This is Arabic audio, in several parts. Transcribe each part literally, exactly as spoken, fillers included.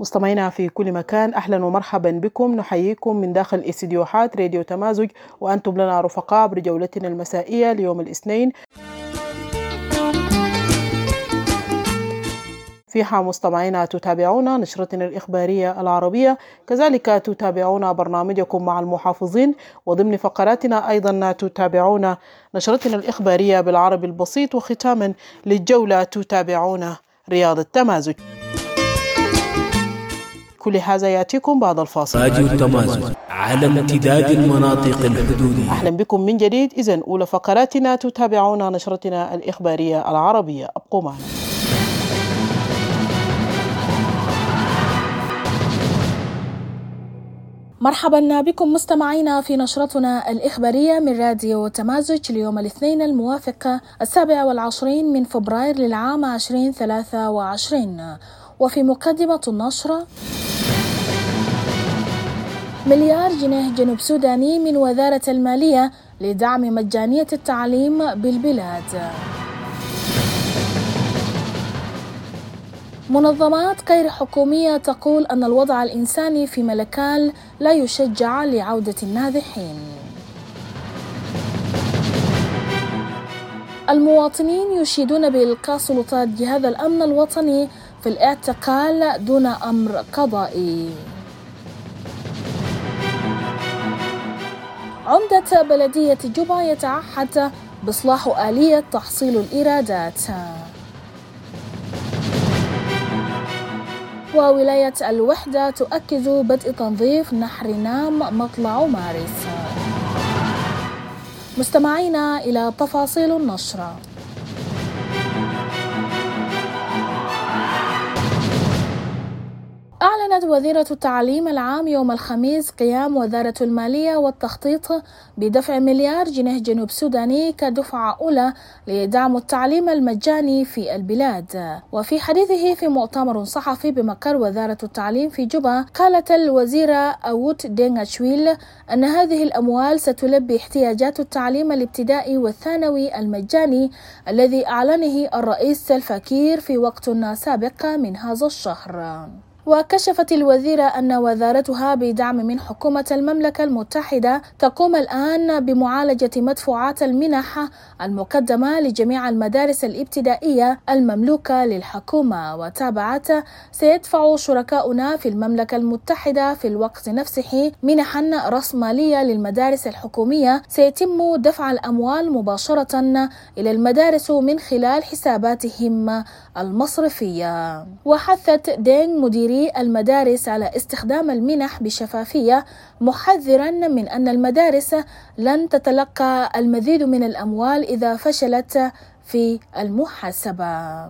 مستمعينا في كل مكان، أهلا ومرحبا بكم. نحييكم من داخل استديوهات راديو تمازج، وأنتم لنا رفقاء عبر جولتنا المسائية ليوم الاثنين. فيها مستمعينا تتابعون نشرتنا الإخبارية العربية، كذلك تتابعون برنامجكم مع المحافظين، وضمن فقراتنا أيضا تتابعون نشرتنا الإخبارية بالعربي البسيط، وختاما للجولة تتابعون رياض تمازج. كل هذا يأتيكم بعد الفاصل. راديو تمازج على امتداد المناطق الحدودية. أهلا بكم من جديد. إذن أولى فقراتنا تتابعون نشرتنا الإخبارية العربية، أبقوا معنا. مرحبا بكم مستمعينا في نشرتنا الإخبارية من راديو تمازج ليوم الاثنين الموافق السابع والعشرين من فبراير للعام عشرين ثلاثة وعشرين. وفي مقدمة النشرة: مليار جنيه جنوب سوداني من وزارة المالية لدعم مجانية التعليم بالبلاد. منظمات غير حكومية تقول أن الوضع الإنساني في ملكال لا يشجع لعودة النازحين. المواطنين يشيدون بإلقاء سلطات جهاز الأمن الوطني في الاعتقال دون أمر قضائي. عمدة بلدية جوبا يتعهد بإصلاح آلية تحصيل الإيرادات. وولاية الوحدة تؤكد بدء تنظيف نهر نام مطلع مارس. مستمعينا إلى تفاصيل النشرة. أعلنت وزيرة التعليم العام يوم الخميس قيام وزارة المالية والتخطيط بدفع مليار جنيه جنوب سوداني كدفعة أولى لدعم التعليم المجاني في البلاد. وفي حديثه في مؤتمر صحفي بمقر وزارة التعليم في جوبا، قالت الوزيرة أوت دينغ شويل أن هذه الأموال ستلبي احتياجات التعليم الابتدائي والثانوي المجاني الذي أعلنه الرئيس سلفا كير في وقت سابق من هذا الشهر. وكشفت الوزيرة أن وزارتها بدعم من حكومة المملكة المتحدة تقوم الآن بمعالجة مدفوعات المنح المقدمة لجميع المدارس الابتدائية المملوكة للحكومة. وتابعت: سيدفع شركاؤنا في المملكة المتحدة في الوقت نفسه منحا رأسمالية للمدارس الحكومية، سيتم دفع الأموال مباشرة إلى المدارس من خلال حساباتهم المصرفية. وحثت دينغ مدير المدارس على استخدام المنح بشفافية، محذرا من أن المدارس لن تتلقى المزيد من الأموال إذا فشلت في المحاسبة.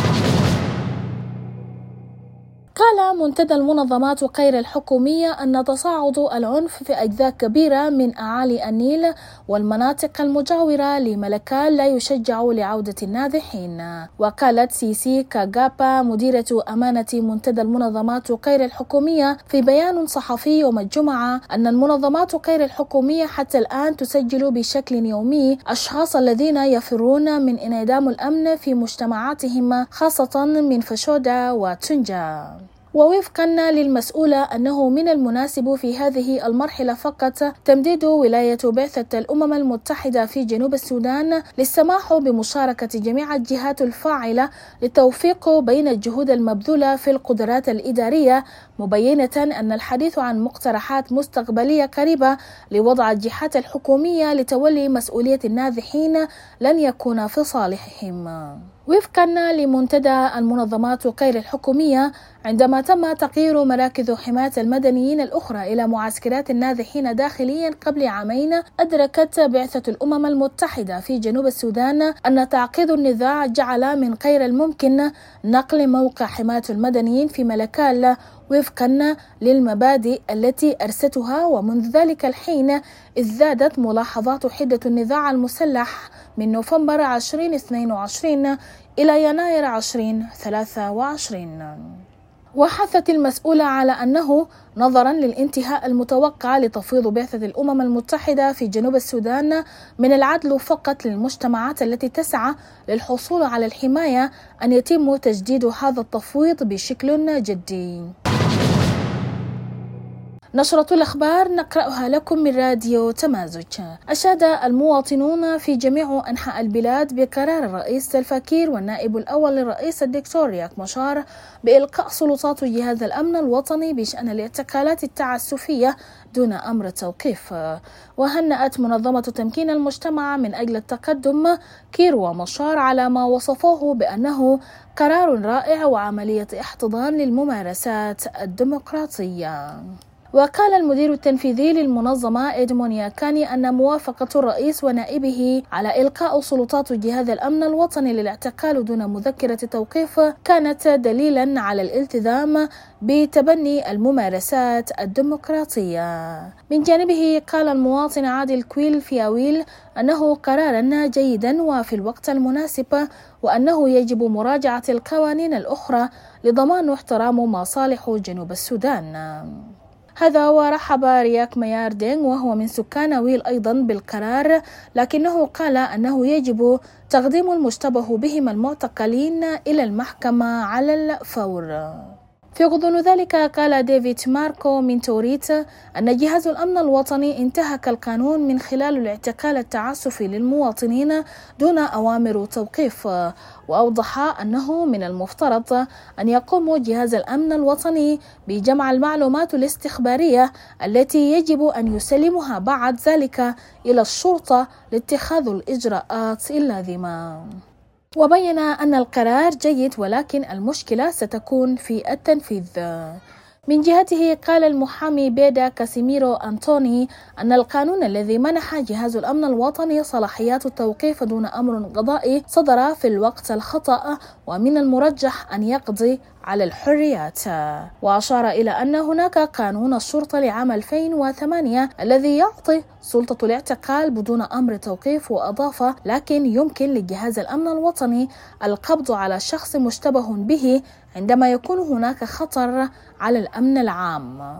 قال منتدى المنظمات غير الحكومية أن تصاعد العنف في أجزاء كبيرة من أعالي النيل والمناطق المجاورة لملكال لا يشجع لعودة النازحين. وقالت سيسي كاغابا مديرة أمانة منتدى المنظمات غير الحكومية في بيان صحفي يوم الجمعة أن المنظمات غير الحكومية حتى الآن تسجل بشكل يومي أشخاص الذين يفرون من انعدام الأمن في مجتمعاتهم، خاصة من فشودا وتنجا. ووفقا للمسؤولة أنه من المناسب في هذه المرحلة فقط تمديد ولاية بعثة الأمم المتحدة في جنوب السودان للسماح بمشاركة جميع الجهات الفاعلة للتوفيق بين الجهود المبذولة في القدرات الإدارية، مبينة أن الحديث عن مقترحات مستقبلية قريبة لوضع الجهات الحكومية لتولي مسؤولية النازحين لن يكون في صالحهم. وفقا لمنتدى المنظمات غير الحكومية، عندما تم تغيير مراكز حماية المدنيين الأخرى إلى معسكرات النازحين داخليا قبل عامين، أدركت بعثة الأمم المتحدة في جنوب السودان أن تعقيد النزاع جعل من غير الممكن نقل موقع حماية المدنيين في ملكال وفقا للمبادئ التي أرستها. ومنذ ذلك الحين ازدادت ملاحظات حدة النزاع المسلح من نوفمبر ألفين واثنين وعشرين إلى يناير ألفين وثلاثة وعشرين. وحثت المسؤولة على أنه نظرا للانتهاء المتوقع لتفويض بعثة الأمم المتحدة في جنوب السودان، من العدل فقط للمجتمعات التي تسعى للحصول على الحماية أن يتم تجديد هذا التفويض بشكل جدي. نشرة الأخبار نقرأها لكم من راديو تمازج. أشاد المواطنون في جميع أنحاء البلاد بقرار الرئيس سلفا كير والنائب الأول للرئيس الدكتور رياك مشار بإلقاء سلطات جهاز الأمن الوطني بشأن الاعتقالات التعسفية دون أمر توقيف. وهنأت منظمة تمكين المجتمع من أجل التقدم كير ومشار على ما وصفوه بأنه قرار رائع وعملية احتضان للممارسات الديمقراطية. وقال المدير التنفيذي للمنظمة إدمون ياكاني أن موافقة الرئيس ونائبه على إلقاء سلطات جهاز الأمن الوطني للاعتقال دون مذكرة توقيف كانت دليلا على الالتزام بتبني الممارسات الديمقراطية. من جانبه قال المواطن عادل كويل فياويل أنه قرارا جيدا وفي الوقت المناسب، وأنه يجب مراجعة القوانين الأخرى لضمان واحترام مصالح جنوب السودان. هذا ورحب رياك ميار دينغ وهو من سكان ويل أيضا بالقرار، لكنه قال أنه يجب تقديم المشتبه بهم المعتقلين إلى المحكمة على الفور. في غضون ذلك قال ديفيد ماركو من توريت أن جهاز الأمن الوطني انتهك القانون من خلال الاعتقال التعسفي للمواطنين دون أوامر توقيف، وأوضح أنه من المفترض أن يقوم جهاز الأمن الوطني بجمع المعلومات الاستخبارية التي يجب أن يسلمها بعد ذلك إلى الشرطة لاتخاذ الإجراءات اللازمة. وبين أن القرار جيد ولكن المشكلة ستكون في التنفيذ. من جهته قال المحامي بيدا كاسيميرو أنتوني أن القانون الذي منح جهاز الأمن الوطني صلاحيات التوقيف دون أمر قضائي صدر في الوقت الخطأ، ومن المرجح أن يقضي على الحريات. وأشار إلى أن هناك قانون الشرطة لعام ألفين وثمانية الذي يعطي سلطة الاعتقال بدون أمر توقيف، وأضاف لكن يمكن لجهاز الأمن الوطني القبض على شخص مشتبه به عندما يكون هناك خطر على الأمن العام.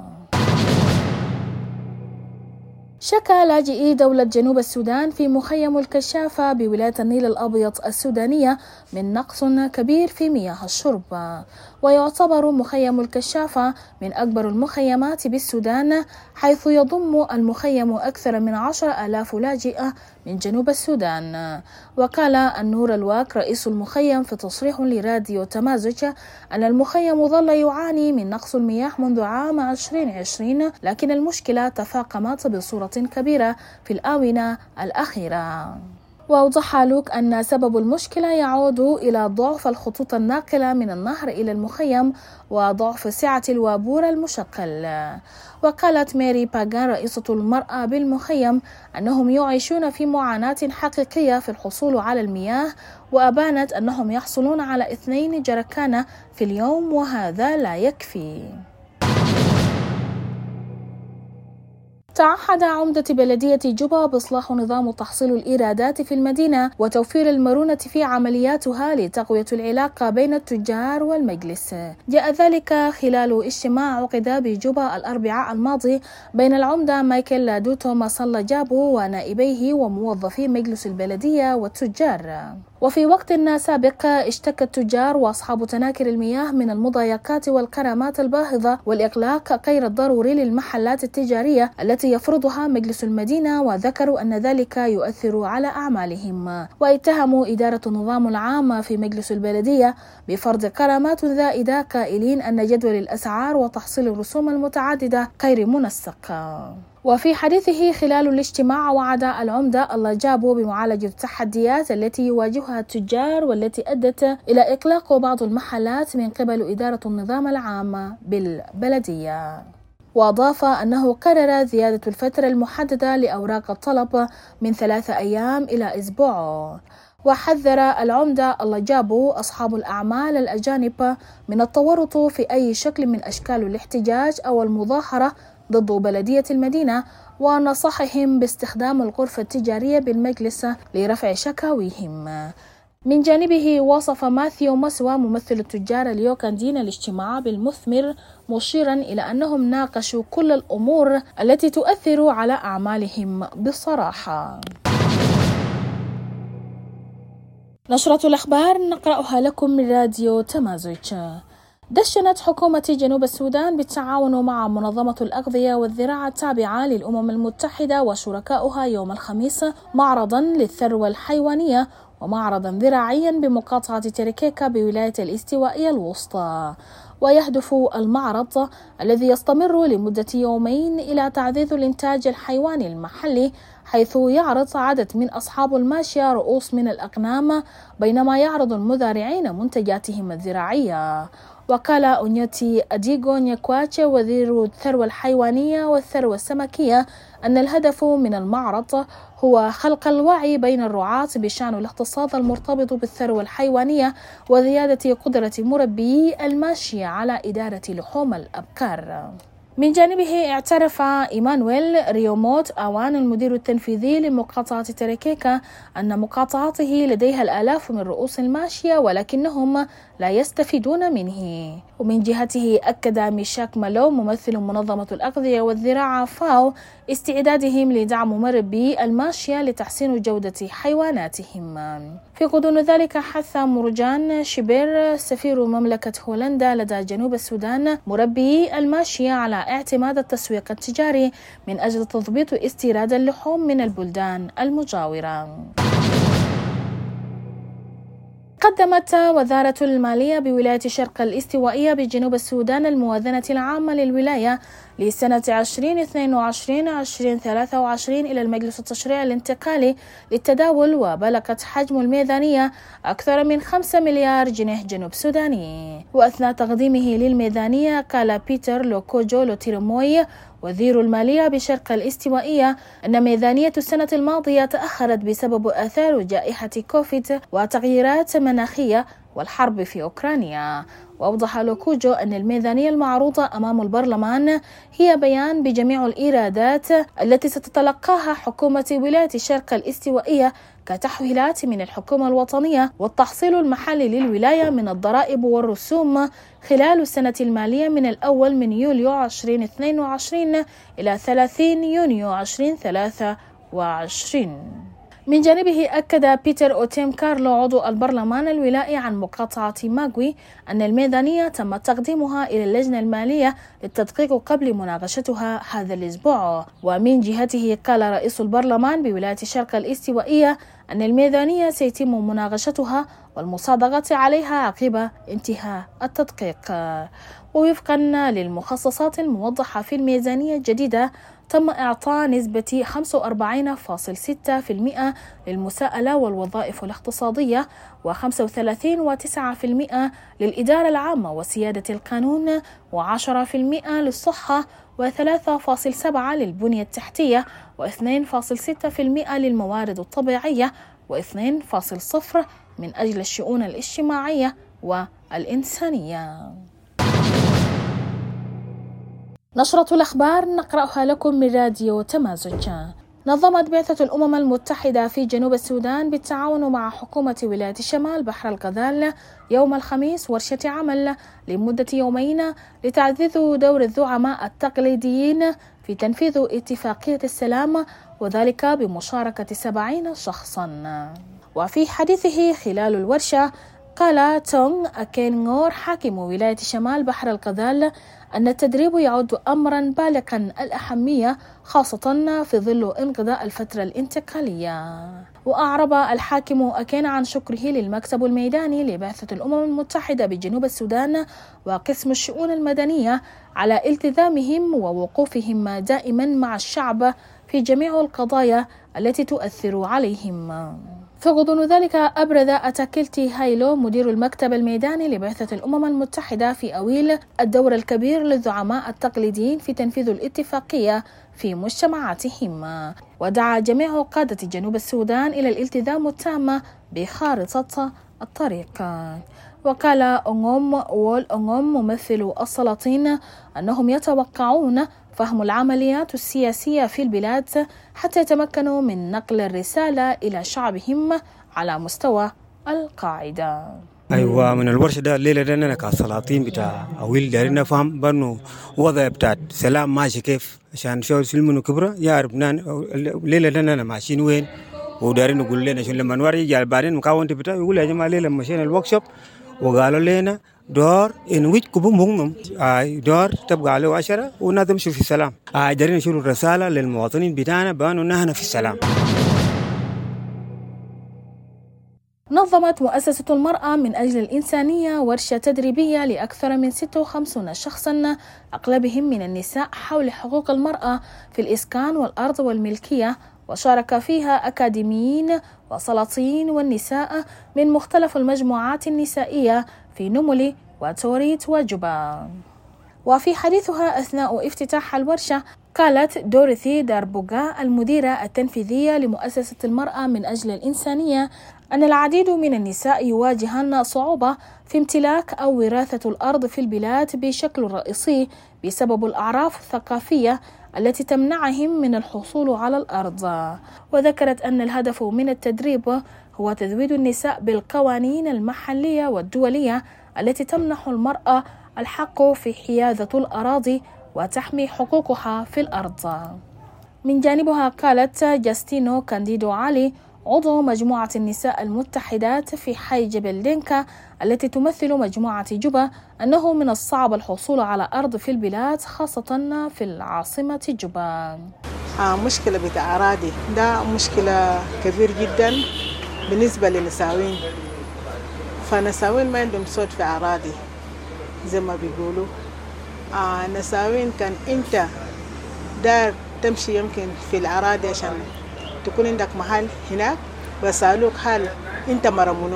شكى لاجئي دولة جنوب السودان في مخيم الكشافة بولاية النيل الأبيض السودانية من نقص كبير في مياه الشرب. ويعتبر مخيم الكشافة من أكبر المخيمات بالسودان، حيث يضم المخيم أكثر من عشر آلاف لاجئة من جنوب السودان. وقال النور الواك رئيس المخيم في تصريح لراديو تمازج أن المخيم ظل يعاني من نقص المياه منذ عام ألفين وعشرين، لكن المشكلة تفاقمت بصورة كبيرة في الآونة الأخيرة. وأوضح لوك أن سبب المشكلة يعود إلى ضعف الخطوط الناقلة من النهر إلى المخيم وضعف سعة الوابور المشغل. وقالت ميري باغان رئيسة المرأة بالمخيم أنهم يعيشون في معاناة حقيقية في الحصول على المياه، وأبانت أنهم يحصلون على اثنين جركان في اليوم وهذا لا يكفي. تعهد عمدة بلدية جوبا بإصلاح نظام تحصيل الإيرادات في المدينة وتوفير المرونة في عملياتها لتقوية العلاقة بين التجار والمجلس. جاء ذلك خلال اجتماع عقد بجوبا الأربعاء الماضي بين العمدة مايكل لادوتو ماسالا جابو ونائبيه وموظفي مجلس البلدية والتجار. وفي وقت سابق اشتكى التجار وأصحاب تناكر المياه من المضايقات والغرامات الباهظة والإغلاق غير الضروري للمحلات التجارية التي يفرضها مجلس المدينة، وذكروا أن ذلك يؤثر على أعمالهم. واتهموا إدارة النظام العام في مجلس البلدية بفرض غرامات زائدة، قائلين أن جدول الأسعار وتحصيل الرسوم المتعددة غير منسق. وفي حديثه خلال الاجتماع وعد العمدة الله جابو بمعالجة التحديات التي يواجهها التجار والتي أدت إلى إغلاق بعض المحلات من قبل إدارة النظام العام بالبلدية. وأضاف أنه قرر زيادة الفترة المحددة لأوراق الطلب من ثلاثة أيام إلى أسبوع. وحذر العمدة الله جابو أصحاب الأعمال الأجانب من التورط في أي شكل من أشكال الاحتجاج أو المظاهرة ضد بلدية المدينة، ونصحهم باستخدام الغرفة التجارية بالمجلس لرفع شكاويهم. من جانبه وصف ماثيو مسوى ممثل التجار اليوكاندين الاجتماع بالمثمر، مشيرا إلى أنهم ناقشوا كل الأمور التي تؤثر على أعمالهم بصراحة. نشرة الأخبار نقرأها لكم من راديو تمازج. دشنت حكومة جنوب السودان بالتعاون مع منظمة الأغذية والزراعة التابعة للأمم المتحدة وشركائها يوم الخميس معرضا للثروة الحيوانية ومعرضا زراعيا بمقاطعة تركيكا بولاية الاستوائية الوسطى. ويهدف المعرض الذي يستمر لمدة يومين إلى تعزيز الإنتاج الحيواني المحلي، حيث يعرض عدد من أصحاب الماشية رؤوس من الأغنام بينما يعرض المزارعين منتجاتهم الزراعية. وقال أونيوتي أديغو نيكواتشي وزير الثروة الحيوانية والثروة السمكية أن الهدف من المعرض هو خلق الوعي بين الرعاة بشأن الاقتصاد المرتبط بالثروة الحيوانية وزيادة قدرة مربي الماشية على إدارة لحوم الأبقار. من جانبه اعترف إيمانويل ريوموت أوان المدير التنفيذي لمقاطعة تركيكا أن مقاطعته لديها الآلاف من رؤوس الماشية ولكنهم لا يستفيدون منه. ومن جهته أكد ميشاك مالو ممثل منظمة الأغذية والزراعة فاو استعدادهم لدعم مربي الماشية لتحسين جودة حيواناتهم. في غضون ذلك حث مرجان شبير سفير مملكة هولندا لدى جنوب السودان مربي الماشية على اعتماد التسويق التجاري من أجل تضبيط استيراد اللحوم من البلدان المجاورة. قدمت وزارة المالية بولاية شرق الاستوائية بجنوب السودان الموازنة العامة للولاية لسنة عشرين اثنين وعشرين عشرين ثلاثة وعشرين إلى المجلس التشريعي الانتقالي للتداول، وبلغت حجم الميزانية أكثر من خمسة مليار جنيه جنوب سوداني. وأثناء تقديمه للميزانية قال بيتر لوكوجو لوتيرموي وزير المالية بشرق الاستوائية أن ميزانية السنة الماضية تأخرت بسبب آثار جائحة كوفيد وتغييرات مناخية والحرب في أوكرانيا. وأوضح لوكوجو أن الميزانية المعروضة أمام البرلمان هي بيان بجميع الإيرادات التي ستتلقاها حكومة ولاية شرق الاستوائية كتحويلات من الحكومة الوطنية والتحصيل المحلي للولاية من الضرائب والرسوم خلال السنة المالية من الأول من يوليو ألفين واثنين وعشرين إلى ثلاثين يونيو ألفين وثلاثة وعشرين. من جانبه أكد بيتر أوتيم كارلو عضو البرلمان الولائي عن مقاطعة ماغوي أن الميزانية تم تقديمها إلى اللجنة المالية للتدقيق قبل مناقشتها هذا الأسبوع. ومن جهته قال رئيس البرلمان بولاية شرق الاستوائية أن الميزانية سيتم مناقشتها والمصادقة عليها عقب انتهاء التدقيق. ووفقا للمخصصات الموضحة في الميزانية الجديدة تم إعطاء نسبة خمسة وأربعين فاصلة ستة بالمئة للمساءلة والوظائف الاقتصادية وخمسة وثلاثين فاصلة تسعة بالمئة للإدارة العامة وسيادة القانون وعشرة بالمئة للصحة وثلاثة فاصلة سبعة بالمئة للبنية التحتية واثنين فاصلة ستة بالمئة للموارد الطبيعية واثنين فاصلة صفر بالمئة من أجل الشؤون الاجتماعية والإنسانية. نشرة الأخبار نقرأها لكم من راديو تمازج. نظمت بعثة الأمم المتحدة في جنوب السودان بالتعاون مع حكومة ولاية شمال بحر الغزال يوم الخميس ورشة عمل لمدة يومين لتعزيز دور الزعماء التقليديين في تنفيذ اتفاقية السلام، وذلك بمشاركة سبعين شخصا. وفي حديثه خلال الورشة قال تونغ أكينغور حاكم ولاية شمال بحر الغزال أن التدريب يعد أمرا بالغا الأهمية خاصة في ظل انقضاء الفترة الانتقالية. وأعرب الحاكم أكين عن شكره للمكتب الميداني لبعثة الأمم المتحدة بجنوب السودان وقسم الشؤون المدنية على التزامهم ووقوفهم دائما مع الشعب في جميع القضايا التي تؤثر عليهم. في غضون ذلك أبرز أتاكيلتي هايلو مدير المكتب الميداني لبعثة الأمم المتحدة في أويل الدور الكبير للزعماء التقليديين في تنفيذ الاتفاقية في مجتمعاتهم، ودعا جميع قادة جنوب السودان إلى الالتزام التام بخارطة الطريق. وقال أونغوم وول أونغوم ممثل السلاطين أنهم يتوقعون فهم العمليات السياسية في البلاد حتى يتمكنوا من نقل الرسالة إلى شعبهم على مستوى القاعدة. أيوة، من الورشة ده الليلة ده أنا كسلاطين بتاع أويل دارين نفهم بأنه وضع بتاع سلام ماشي كيف عشان شو سلمنا كبرى يعرف نان الليلة ده أنا ماشيين وين ودارين نقول لنا شو لما نوري جال بعدين مكون تبتاع يقول يا جماعة ليلة مشينا الوركشوب وقالوا لنا دور إن ويج كبوم هم آه دور تبقى عليه عشرة والناس تمشي في السلام. آه دارين نشيل الرسالة للمواطنين بتاعنا بأنه نحن في السلام. نظمت مؤسسة المرأة من أجل الإنسانية ورشة تدريبية لأكثر من ستة وخمسين شخصاً أغلبهم من النساء حول حقوق المرأة في الإسكان والأرض والملكية، وشارك فيها أكاديميين وسلاطين والنساء من مختلف المجموعات النسائية في نملي وتوريت وجوبا. وفي حديثها أثناء افتتاح الورشة قالت دوريثي داربوغا المديرة التنفيذية لمؤسسة المرأة من أجل الإنسانية أن العديد من النساء يواجهن صعوبة في امتلاك أو وراثة الأرض في البلاد بشكل رئيسي بسبب الأعراف الثقافية التي تمنعهم من الحصول على الأرض. وذكرت أن الهدف من التدريب هو تزويد النساء بالقوانين المحلية والدولية التي تمنح المرأة الحق في حيازة الأراضي وتحمي حقوقها في الأرض. من جانبها قالت جاستينو كانديدو علي عضو مجموعة النساء المتحدات في حي جبل دينكا التي تمثل مجموعة جوبا أنه من الصعب الحصول على أرض في البلاد خاصة في العاصمة جوبا. آه مشكلة بتاع أراضي ده مشكلة كبير جدا بالنسبة للنساوين، فنساوين ما عندهم صوت في أراضي زي ما بيقولوا. آه نساوين كان أنت دار تمشي يمكن في الأراضي عشان تكون عندك محل هناك ويسألوك هل أنت مرة منو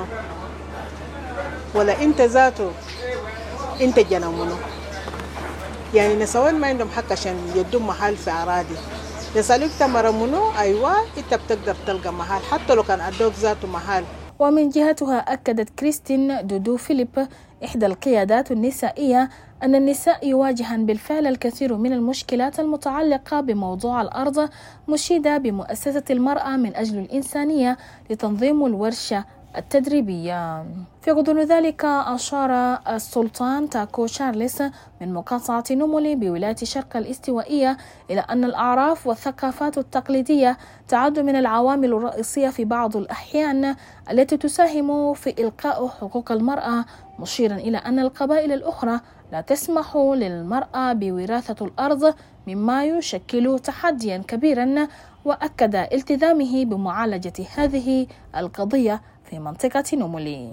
ولا أنت ذاته أنت جنا منو. يعني نسوان ما عندهم حق عشان يدوم محل في أراضي، يسألوك أنت مرة منو، أيوة أنت بتقدر تلقى محل حتى لو كان أدوك ذاته محل. ومن جهتها أكدت كريستين دودو فيليب إحدى القيادات النسائية أن النساء يواجهن بالفعل الكثير من المشكلات المتعلقة بموضوع الأرض، مشيدة بمؤسسة المرأة من أجل الإنسانية لتنظيم الورشة التدريبية. في غضون ذلك أشار السلطان تاكو شارلس من مقاطعة نملي بولاية شرق الاستوائية إلى أن الأعراف والثقافات التقليدية تعد من العوامل الرئيسية في بعض الأحيان التي تساهم في إلقاء حقوق المرأة، مشيرا إلى أن القبائل الأخرى لا تسمح للمرأة بوراثة الأرض مما يشكل تحديا كبيرا، وأكد التزامه بمعالجة هذه القضية في منطقة نملي.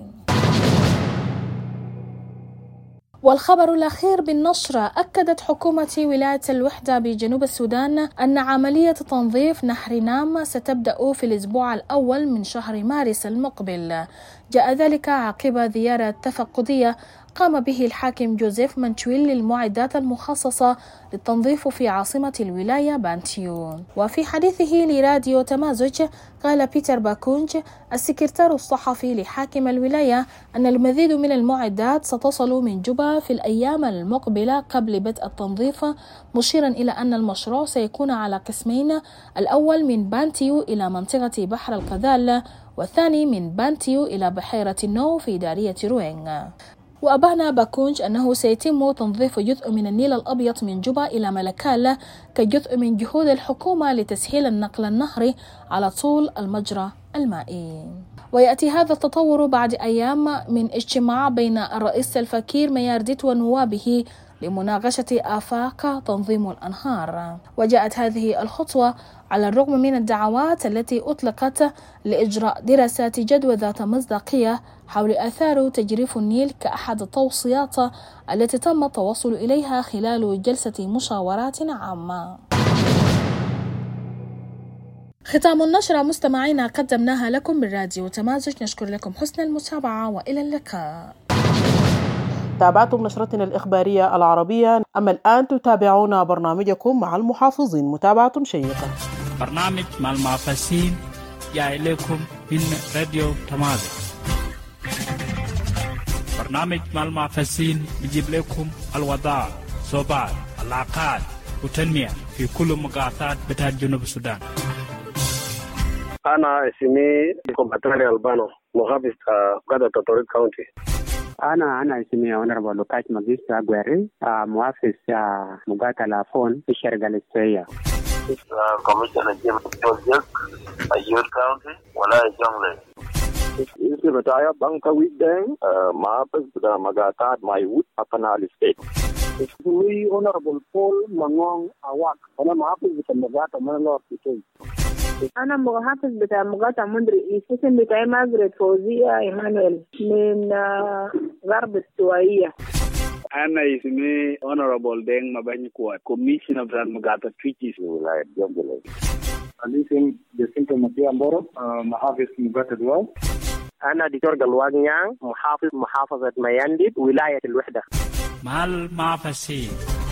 والخبر الأخير بالنشر، أكدت حكومة ولاية الوحدة بجنوب السودان أن عملية تنظيف نهر نام ستبدأ في الأسبوع الأول من شهر مارس المقبل. جاء ذلك عقب زيارة تفقدية قام به الحاكم جوزيف منشويل للمعدات المخصصة للتنظيف في عاصمة الولاية بانتيو. وفي حديثه لراديو تمازج قال بيتر باكونج السكرتير الصحفي لحاكم الولاية أن المزيد من المعدات ستصل من جوبا في الأيام المقبلة قبل بدء التنظيف، مشيرا إلى أن المشروع سيكون على قسمين، الأول من بانتيو إلى منطقة بحر القذال، والثاني من بانتيو إلى بحيرة النو في دارية روينغ. وأبان باكونج أنه سيتم تنظيف جزء من النيل الأبيض من جوبا إلى ملكال كجزء من جهود الحكومة لتسهيل النقل النهري على طول المجرى المائي. ويأتي هذا التطور بعد أيام من اجتماع بين الرئيس الفكير ميارديت ونوابه لمناقشة آفاق تنظيم الأنهار. وجاءت هذه الخطوة على الرغم من الدعوات التي أطلقت لإجراء دراسات جدوى ذات مصداقية حول آثار تجريف النيل كأحد التوصيات التي تم التوصل إليها خلال جلسة مشاورات عامة. ختام النشرة مستمعينا قدمناها لكم من راديو تمازج، نشكر لكم حسن المتابعة وإلى اللقاء. تابعتم نشرتنا الإخبارية العربية، أما الآن تتابعون برنامجكم مع المحافظين. متابعة شيقة. برنامج مع المحافظين جاء إليكم من راديو تمازج. برنامج مع المحافظين بيجيب لكم الوضع، صوبات، العلاقات وتنمية في كل مقاطعات بتاع جنوب السودان. أنا اسمي كومباتري ألبانو، محافظ قادة تطوري كاونتي. أنا أنا اسمي أونربل لوكاش ماجيستا غويري، محافظ مقاطعة لافون في الشرق الاستوائية. كوميشنر جيم جوزيك، أيور كاونتي، ولاية جونغلي. Isi betaya bangka wideng maafis beda magatat maiwut apanal state. We Honorable Paul Mangong Awak. Ana maafis beda magata manlor itu. أنا محافظ بتاع مقاطعة مندري اسم بتاعي ماجريت فوزية إيمانويل من غرب السوائية. أنا اسمي Honorable Deng Mabany Kuat, Commissioner بتاع مقاطعة تويتشيس ولاية جنجلة. أنا اسمي جسنتو مسيا مبارك محافظ مقاطعة دواو. أنا دكتور قلوان نيان محافظ محافظة ميانديد ولاية الوحدة. مع المعفسين.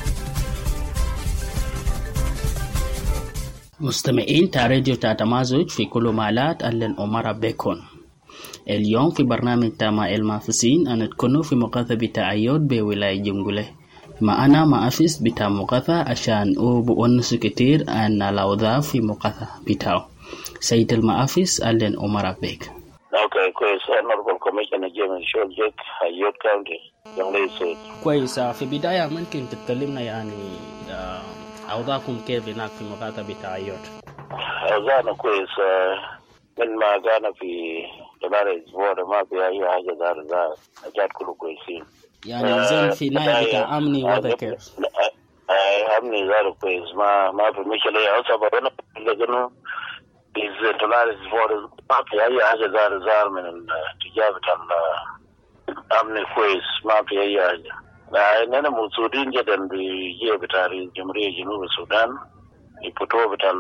مستمعين تاع راديو تاع تمازج في كل مالات أهلا أمارا بكم. اليوم في برنامج تاع المعفسين أنا تكونوا في مقاطعة بتاع عيود بولاية جنجلة. ما أنا معفس بتاع مقاطعة عشان أو بونس كتير أن الأوضاع في مقاطعة بتاعه. سيد المعفس أهلا أمارا بك. Okay, كويس. Honorable Commissioner James Sholjek, عيود كاونتي. جنجلة. كويس. في بداية ممكن تتكلمنا يعني أوضاعكم كيف هناك في مقاطعة بتاع عيود؟ أوضاعنا كويس. من ما كان في جبال الأسبوع ما في أي حاجة دار دار حاجات كله كويسين. يعني زين في ناحية بتاع أمني وضع كيف؟ أمني دار كويس ما ما في مشكلة أصلا أنا لكنه في جبال الأسبوع ما في أي حاجة دار دار من الاتجاه بتاع أمني كويس ما في أي حاجة. أنا موجودين جدا بجيه بتاع جمهورية جنوب السودان يفتوا بتاع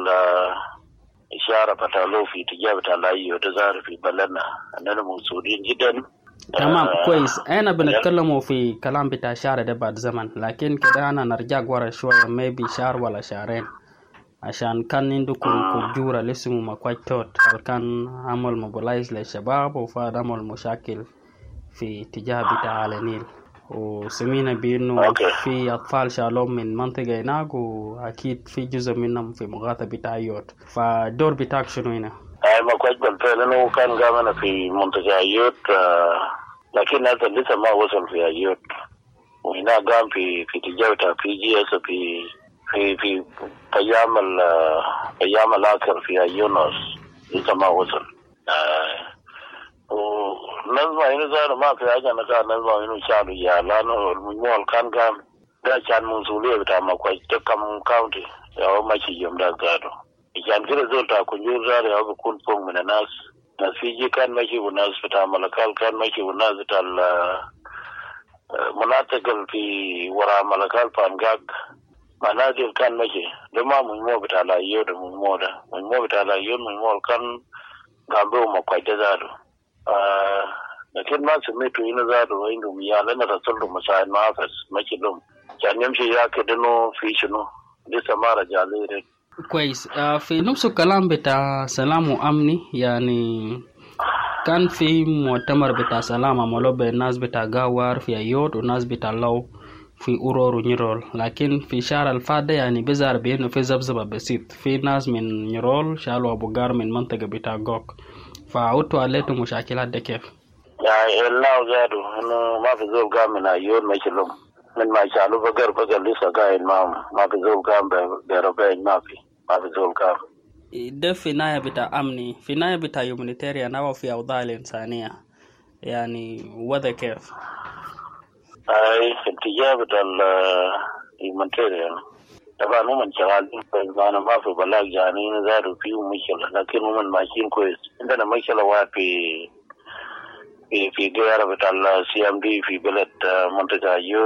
إشارة بتاع لو في اتجاه بتاع لاي وتزار في بلدنا. أنا موجودين جدا. تمام آه كويس. أنا بنتكلموا في كلام بتاع شهر ده بعد زمن لكن كده أنا نرجع ورا شوية maybe شهر ولا شهرين عشان كان عندكم كجورة لسه ما كويس توت كان عمل موبلايز للشباب وفاد عمل مشاكل في اتجاه بتاع النيل وسمينا بأنه في أطفال شالوم من منطقة هناك وأكيد في جزء منهم في مقاطعة بتاع عيود. فالدور بتاعك شنو هنا؟ أي ما كويس بالفعل إنه كان قامنا في منطقة عيود آه لكن هذا لسه ما وصل في عيود وهنا قام في في اتجاه بتاع في جي اس في في في أيام ال أيام الآخر في عيونس لسه ما وصل. آه ونظمة إنه زار ما في حاجة نكان نظمة إنه شالوا يا لانه المجموع كان قام ده كان مسؤولية بتاع ما كويس تكم كاونتي أو ما شيء يوم ده زارو كان كده زول تاع كنجور زار أو بكون فوق من الناس ناس فيجي كان ماشي والناس بتاع ملكال كان ماشي والناس بتاع المناطق في وراء ملكال فانجاك منازل كان ماشي ده ما مجموع بتاع لايود مجموع ده مجموع بتاع لايود مجموع كان قاموا ما كويس زارو. آه لكن ما سميته هنا زاد وإنه مياه لأن رسولهم مساعد معافس ما كلهم كان يمشي يأكد إنه في شنو لسه ما رجع ليه. كويس. آه في نفس الكلام بتاع سلام وأمني يعني كان في مؤتمر بتاع سلام عملوا بين الناس بتاع جاوار في عيود والناس بتاع لو في أورور ونيرول لكن في شهر الفادة يعني بيظهر بأنه في زبزبة بسيط في ناس من نيرول شالوا أبو جار من منطقة بتاع جوك فعودتوا عليتوا مشاكلات ده كيف؟ يعني الناو زادوا إنه ما في زول قام من عيون ما يشلهم من ما شالوا بقر بقر لسه قاين معهم ما في زول قام بربعين ما في ما في زول قام. ده في ناحية بتاع أمني في ناحية بتاع يومينيتيريان أو في أوضاع الإنسانية يعني وضع كيف؟ أي في اتجاه بتاع اليومينيتيريان طبعا هم شغالين فأنا ما في بلاغ جانين زادوا فيه مشكلة لكن هم ماشيين كويس. عندنا مشكلة واحد في في في غير بتاع السي ام دي في بلد منطقة عيود.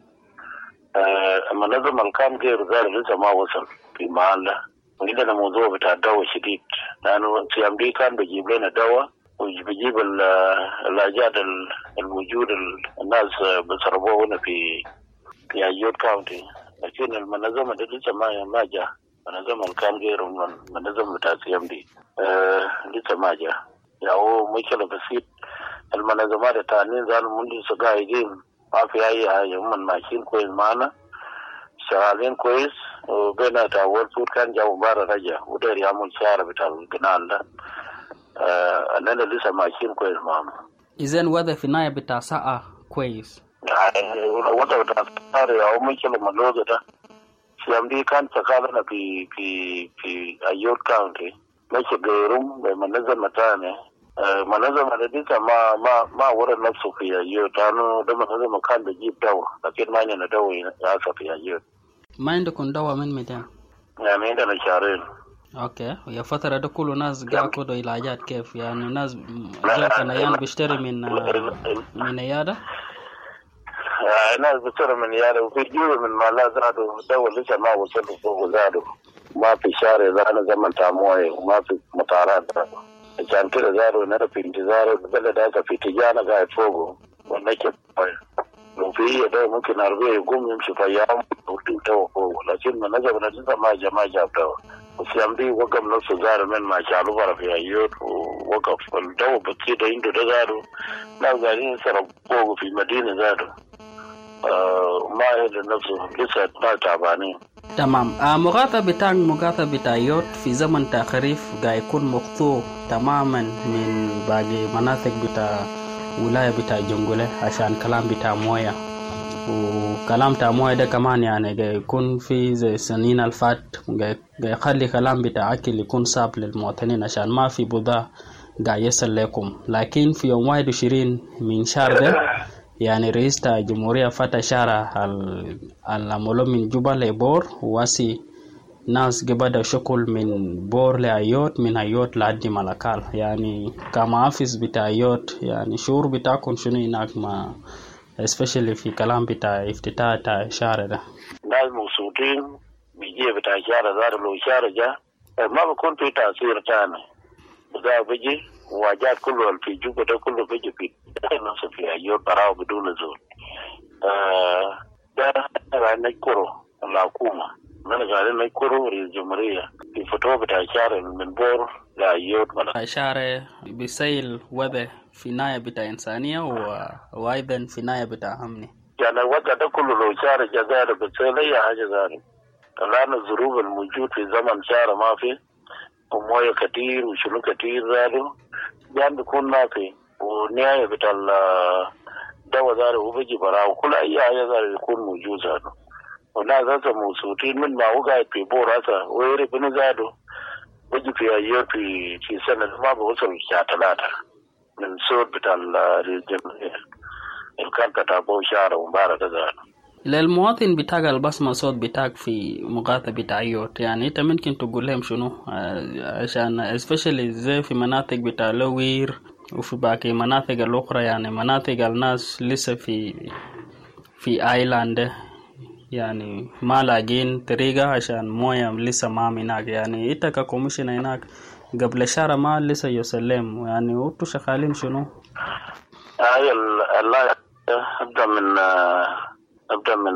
منظمة الكام غير ذلك لسه ما وصل في محله. عندنا موضوع بتاع الدواء شديد لأنه السي ام دي كان بيجيب لنا دواء وبيجيب العلاجات الموجود الناس بيصرفوها هنا في في عيود كاونتي لكن المنظمة دي لسه ما ما جاء. منظمة الكام غير منظمة بتاع السي ام دي لسه ما جاء. يعني مشكلة بسيط المنظمات التانيين زالوا منذ سقايدين ما في أي حاجة هم ماشيين كويس معنا شغالين كويس وبين تاول فود كان جاوا بارا رجع ودير يعمل شارع بتاع القنال ده آه أننا لسه ماشيين كويس معنا. إذن وضع في النهاية بتاع ساعة كويس. يعني وضع بتاع ساعة أو مشكلة ملوزة ده سيامدي كان شغالنا في في في أيود كاونتي ماشي غيرهم بمنظمة تانية منظمة لديك ما ما ما ورد نفسه في أيوت أنا ده منظمة كان بيجيب دواء لكن ما عندنا دواء ياسا في أيوت. ما عندكم دواء من متى؟ يعني عندنا شهرين. اوكي ويا فترة ده كل الناس قاعد كده علاجات كيف يعني الناس جالس الأيام بيشتري من من عيادة؟ الناس بيشتري من عيادة وفي جزء من مالها زادوا دواء لسه ما وصلوا فوق زادوا ما في شارع زادنا زمن تاموي وما في مطارات زادوا عشان كده زادوا نرى في انتظار البلد هذا في تجارة قاعد فوقه ونكب لو في دواء ممكن أربعة يقوم يمشي في أيام وتنتهي فوقه لكن من نجم نجم ما جماعة جاب دواء وسيامدي وقف نفسه زار من ما شالوا برا في أيوت ووقف الدواء بكيده عنده ده زاروا ناس قاعدين يسرقوا في مدينة زاروا ما يهدى نفسه لسه ما تعبانين. تمام. آه مقاطع بتاع مقاطع بتاع يوت في زمن تخريف قاعد يكون مقطوع تماما من باقي مناطق بتاع ولاية بتاع جنجولة عشان كلام بتاع موية وكلام بتاع موية ده كمان يعني قاعد يكون في زي سنين الفات قاعد يخلي كلام بتاع أكل يكون صعب للمواطنين عشان ما في بضاعة قاعد يصل لكم. لكن في يوم واحد وعشرين من شهر ده يعني رئيس الجمهورية فتح شارع العملو من جوبا لبور واسي ناس قبضوا شكل من بور لأيوت من أيوت لعدي ملكال يعني كما حافظ بتاع أيوت يعني شعور بتاعكم شنو هناك ما especially في كلام بتاع افتتاح بتاع الشارع ده. ناس مبسوطين بيجي بتاع الشارع ده لو الشارع جا ما بيكون في تأثير تاني بدا بيجي واجات كله في جوبا ده كله بيجي في نفسه في أيوت براو بدون زول. آه ده نشكره الحكومة من قاعدين نشكره الجمهورية في فتوى بتاع الشارع من بور لأيوت ملا. الشارع بيسيل وضع في ناية بتاع إنسانية و... وأيضا في ناية بتاع أمني. يعني الوضع ده كله لو شارع جزائر بيسيل أي حاجة ذلك. الآن الظروف الموجود في زمن شارع ما في وموية كتير وشنو كتير ذلك جان بيكون ما في ونهاية بتاع الدواء ذلك وبيجي براو كل أي حاجة ذلك يكون موجود ذلك. والناس هسه مبسوطين من ما هو قاعد في بور هسه ويري بنزاده بيجي في أيوة في في سنة ما بوصل شهر ثلاثة من صوت بتاع الجمهورية اللي كان كتابه شهر ومبارك ذلك. للمواطن بتاعك البصمة صوت بتاعك في مقاطع بتاع أيوت يعني أنت ممكن تقول لهم شنو عشان especially زي في مناطق بتاع لوير وفي باقي مناطق الأخرى يعني مناطق الناس لسه في في آيلاند يعني ما لاقين طريقة عشان موية لسه ما هناك يعني إنت ككوميشن هناك قبل شهر ما لسه يسلم يعني وانتو شغالين شنو؟ هاي الله أبدأ من أبدأ من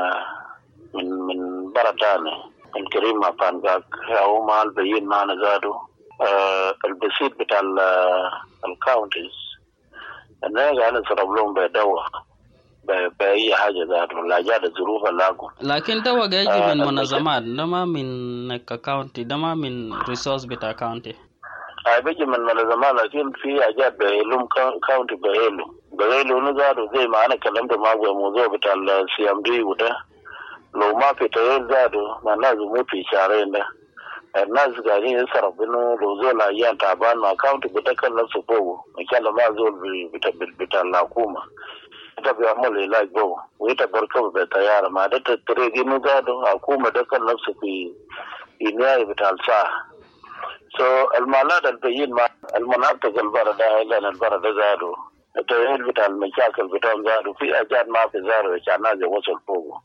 من من برداني الكريم ما بانجاك هو ما البيين ما نزادو البسيط بتاع الكاونتيز أنا قاعد أسرب لهم بدواء بأي حاجة ذات ولا جاد الظروف اللاقو. لكن دواء جاي آه من منظمات دما من كاونتي دما من ريسورس بتاع كاونتي. أي بيجي من منظمات لكن في أجاد بهلوم كاونتي بهلو بهلو نزادو زي ما أنا كلمت معه موضوع بتاع السي إم دي وده لو ما في تغيير زادو ما لازم مو في شهرين ده الناس قاعدين يصرف إنه لو زول أيام تعبان ما كاونتي بتكلم نفسه فوقه إن شاء الله ما زول بتاع بتاع الحكومة. ita بيعمل علاج بو ويتا بركب بطيارة ما ده تريجي نزادو حكومة دخل نفسه في النهاية بتاع الساعة so المالات البيين ما المناطق البردة إلا البردة زادو التغيير بتاع المشاكل بتاعهم زادو في أجاد ما في زادو عشان ناس يوصل فوقه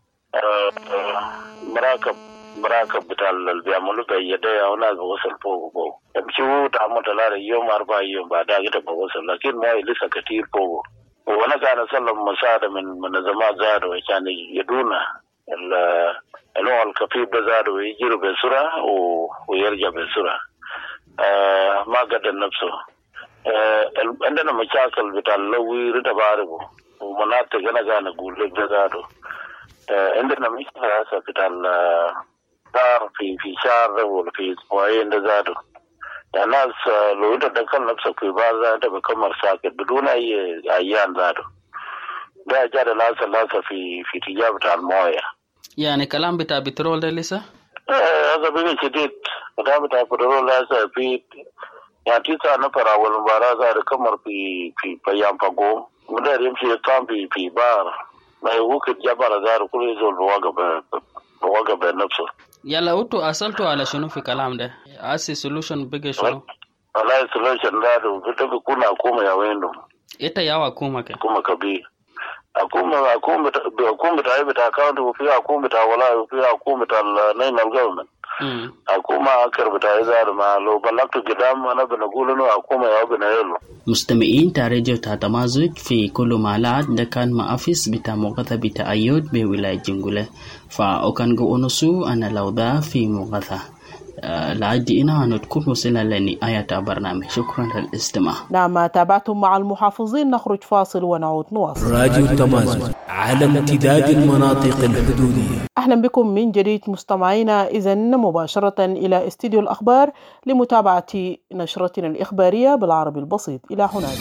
مراكب مراكب بتاع اللي بيعملوا بيديه أو ناس بوصل فوقه فوق يمشوا تعمل تلاري يوم أربعة يوم بعدها كده بوصل لكن ما لسه كتير فوقه وانا كان اسلم مساعده من منظمات زادو عشان يدونا النوع الكفيف ده زادو يجيروا بسرعه ويرجع بسرعه آه ما قدر نفسه آه عندنا مشاكل بتاع اللوي تباربو ومناطق انا كان اقول لك ده زادو آه عندنا مشكله بتاع الطار في في شهر ولا في اسبوعين ده زادو الناس لو انت دخل نفسك في بعض انت بكمر ساكت بدون اي ايام ذاته ده جاد الناس الناس في في تجارة المويه يعني كلام بتاع بترول ده لسه هذا بيجي شديد كلام بتاع بترول لسه في يعني تسعة نفر أول مباراة ظهر كمر في في بيام فاقوم مدار يمشي كان في في بار ما يوقف جبر ظهر كل يزول بواقع بواقع بنفسه. يلا أوتو أصلتوا على شنو في كلام ده؟ أسي سولوشن بيجي شنو؟ والله سولوشن ده بتبقى كنا حكومة يا وينهم. إيه يا حكومة كه؟ حكومة كبير. حكومة حكومة حكومة بتاعي بتاع أكاونت وفيها حكومة بتاع ولا وفيها حكومة بتاع الناينال جوفرمنت. حكومة أكثر بتاعي زار ما لو بلغت قدام أنا بنقول إنه حكومة يا بنيلو. مستمعين تاريخ تمازج في كل مالات ده كان مؤفس بتاع مغثى بتاع أيود بولاية جنجولة فأكان جونسو أنا لو ذا في مغثى لعدينا نتكون وصلنا لنهاية برنامج. شكرا للاستماع. نعم تابعتم مع المحافظين. نخرج فاصل ونعود نواصل. راديو تمازج على امتداد المناطق الحدودية. أهلا بكم من جديد مستمعينا، إذن مباشرة إلى استديو الأخبار لمتابعة نشرتنا الإخبارية بالعربي البسيط. إلى هناك.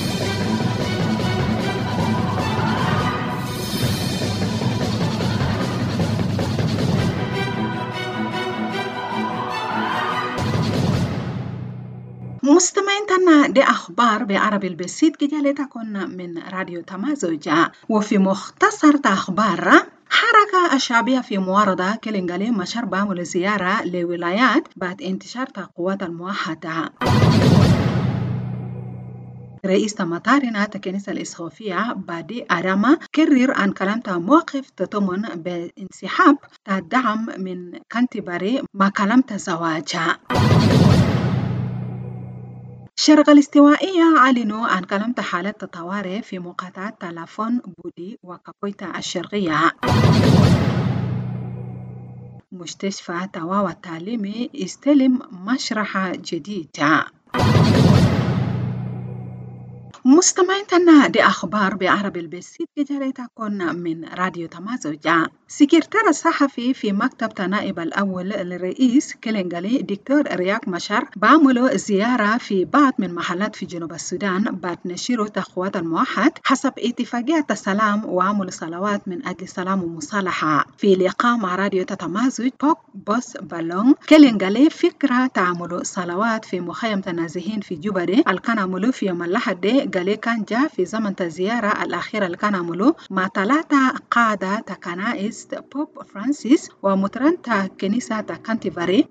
مستمعين تنا دي أخبار بعربي البسيط جالتكم من راديو تمازج. وفي مختصر أخبار حركة الشعبية في معارضة كلينغالي مشار بعمل زيارة لولايات بعد انتشار القوات الموحدة. رئيس مطارنا الكنيسة الإسقفية بادي أراما كرر عن كلام موقف تضمن بانسحاب الدعم من كانتربري مع كلام زواجها. الشرق الاستوائية أعلنوا عن كلام حالة الطوارئ في مقاطعة تلفون بودي وكابويتا الشرقية. مستشفى تواوى التعليمي استلم مشرحة جديدة. مستمعين تنا دي أخبار بعربي البسيط جالتكم من راديو تمازج. سكرتير الصحفي في مكتب نائب الأول للرئيس كلينغالي دكتور رياك مشار بعملوا زيارة في بعض من محلات في جنوب السودان بعد نشير القوات الموحد حسب اتفاقية السلام وعمل صلوات من أجل سلام ومصالحة. في لقاء مع راديو تمازج بوك بوس بالون كلينغالي فكرة تعمل صلوات في مخيم النازحين في جوبري الكان عملوا في يوم الأحد قالي كان جاء في زمن الزيارة الأخيرة اللي كان عملوا مع ثلاثة قادة كنائس بوب فرانسيس ومترنة كنيسة كانتربري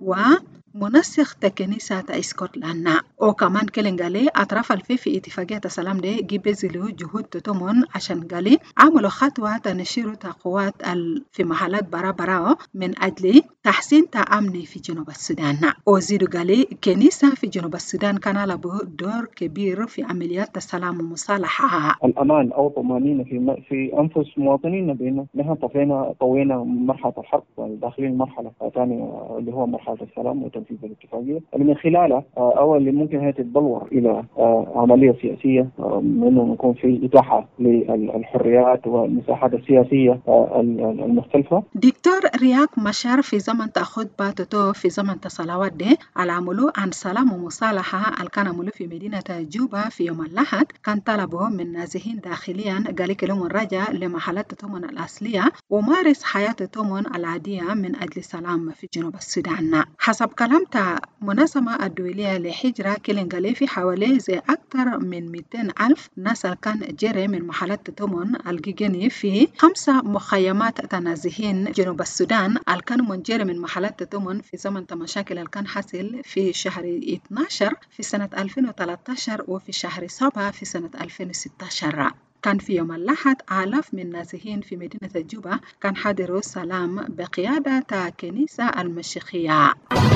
ومنسق كنيسة اسكتلندا. وكمان كلينغالي أطراف الفي في اتفاقية السلام دي جيبزلوا جهود تتمون عشان قالي عملوا خطوة تنشير قوات في محلات برا برا من أجل تحسين تأمني في جنوب السودان. وزيدوا قالي كنيسة في جنوب السودان كان له دور كبير في عمليات السلام والمصالحة. الأمان أو طمأنينة في في أنفس مواطنينا بأنه نحن طفينا طوينا مرحلة الحرب وداخلين مرحلة ثانية اللي هو مرحلة السلام وتنفيذ الاتفاقية اللي من خلالها أو اللي ممكن هي تتبلور إلى عملية سياسية إنه يكون في إتاحة للحريات والمساحات السياسية المختلفة. دكتور رياك مشار في زمن تأخذ باتوتو في زمن الصلوات دي على عملوا عن سلام ومصالحة اللي كان عملوا في مدينة جوبا في يوم الأحد كان طلبوا من نازحين داخليا قال لهم الرجاء لمحلات تومن الأصلية ومارس حياة تومن العادية من أجل السلام في جنوب السودان. حسب كلام منظمة الدولية لحجرة كلينغالي في حوالي زي أكثر من مئتين ألف ناس كان جري من محلات تومن الجيجيني في خمسة مخيمات تنازحين جنوب السودان اللي كانوا منجري من محلات تومن في زمن المشاكل اللي كان حاصل في شهر اثناشر في سنة ألفين وثلاثة عشر وفي شهر سبعة في سنة ألفين وستة عشر. كان في يوم الأحد آلاف من النازحين في مدينة جوبا كان حضروا السلام بقيادة كنيسة المشيخية.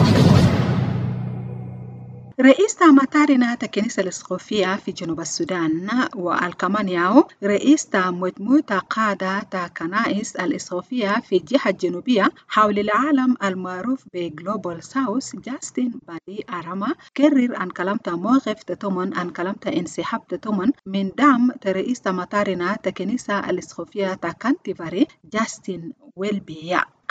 رئيس مطارنا الكنيسة الإسقفية في جنوب السودان والكمانياو رئيس مجموعة قادة كنائس الإسقفية في الجهة الجنوبية حول العالم المعروف بجلوبال ساوث جاستين بادي أراما كرر عن كلام موقف تتمن عن كلام انسحاب تتمن من دعم رئيس مطارنا الكنيسة الإسقفية كانتربري جاستين ويلبي.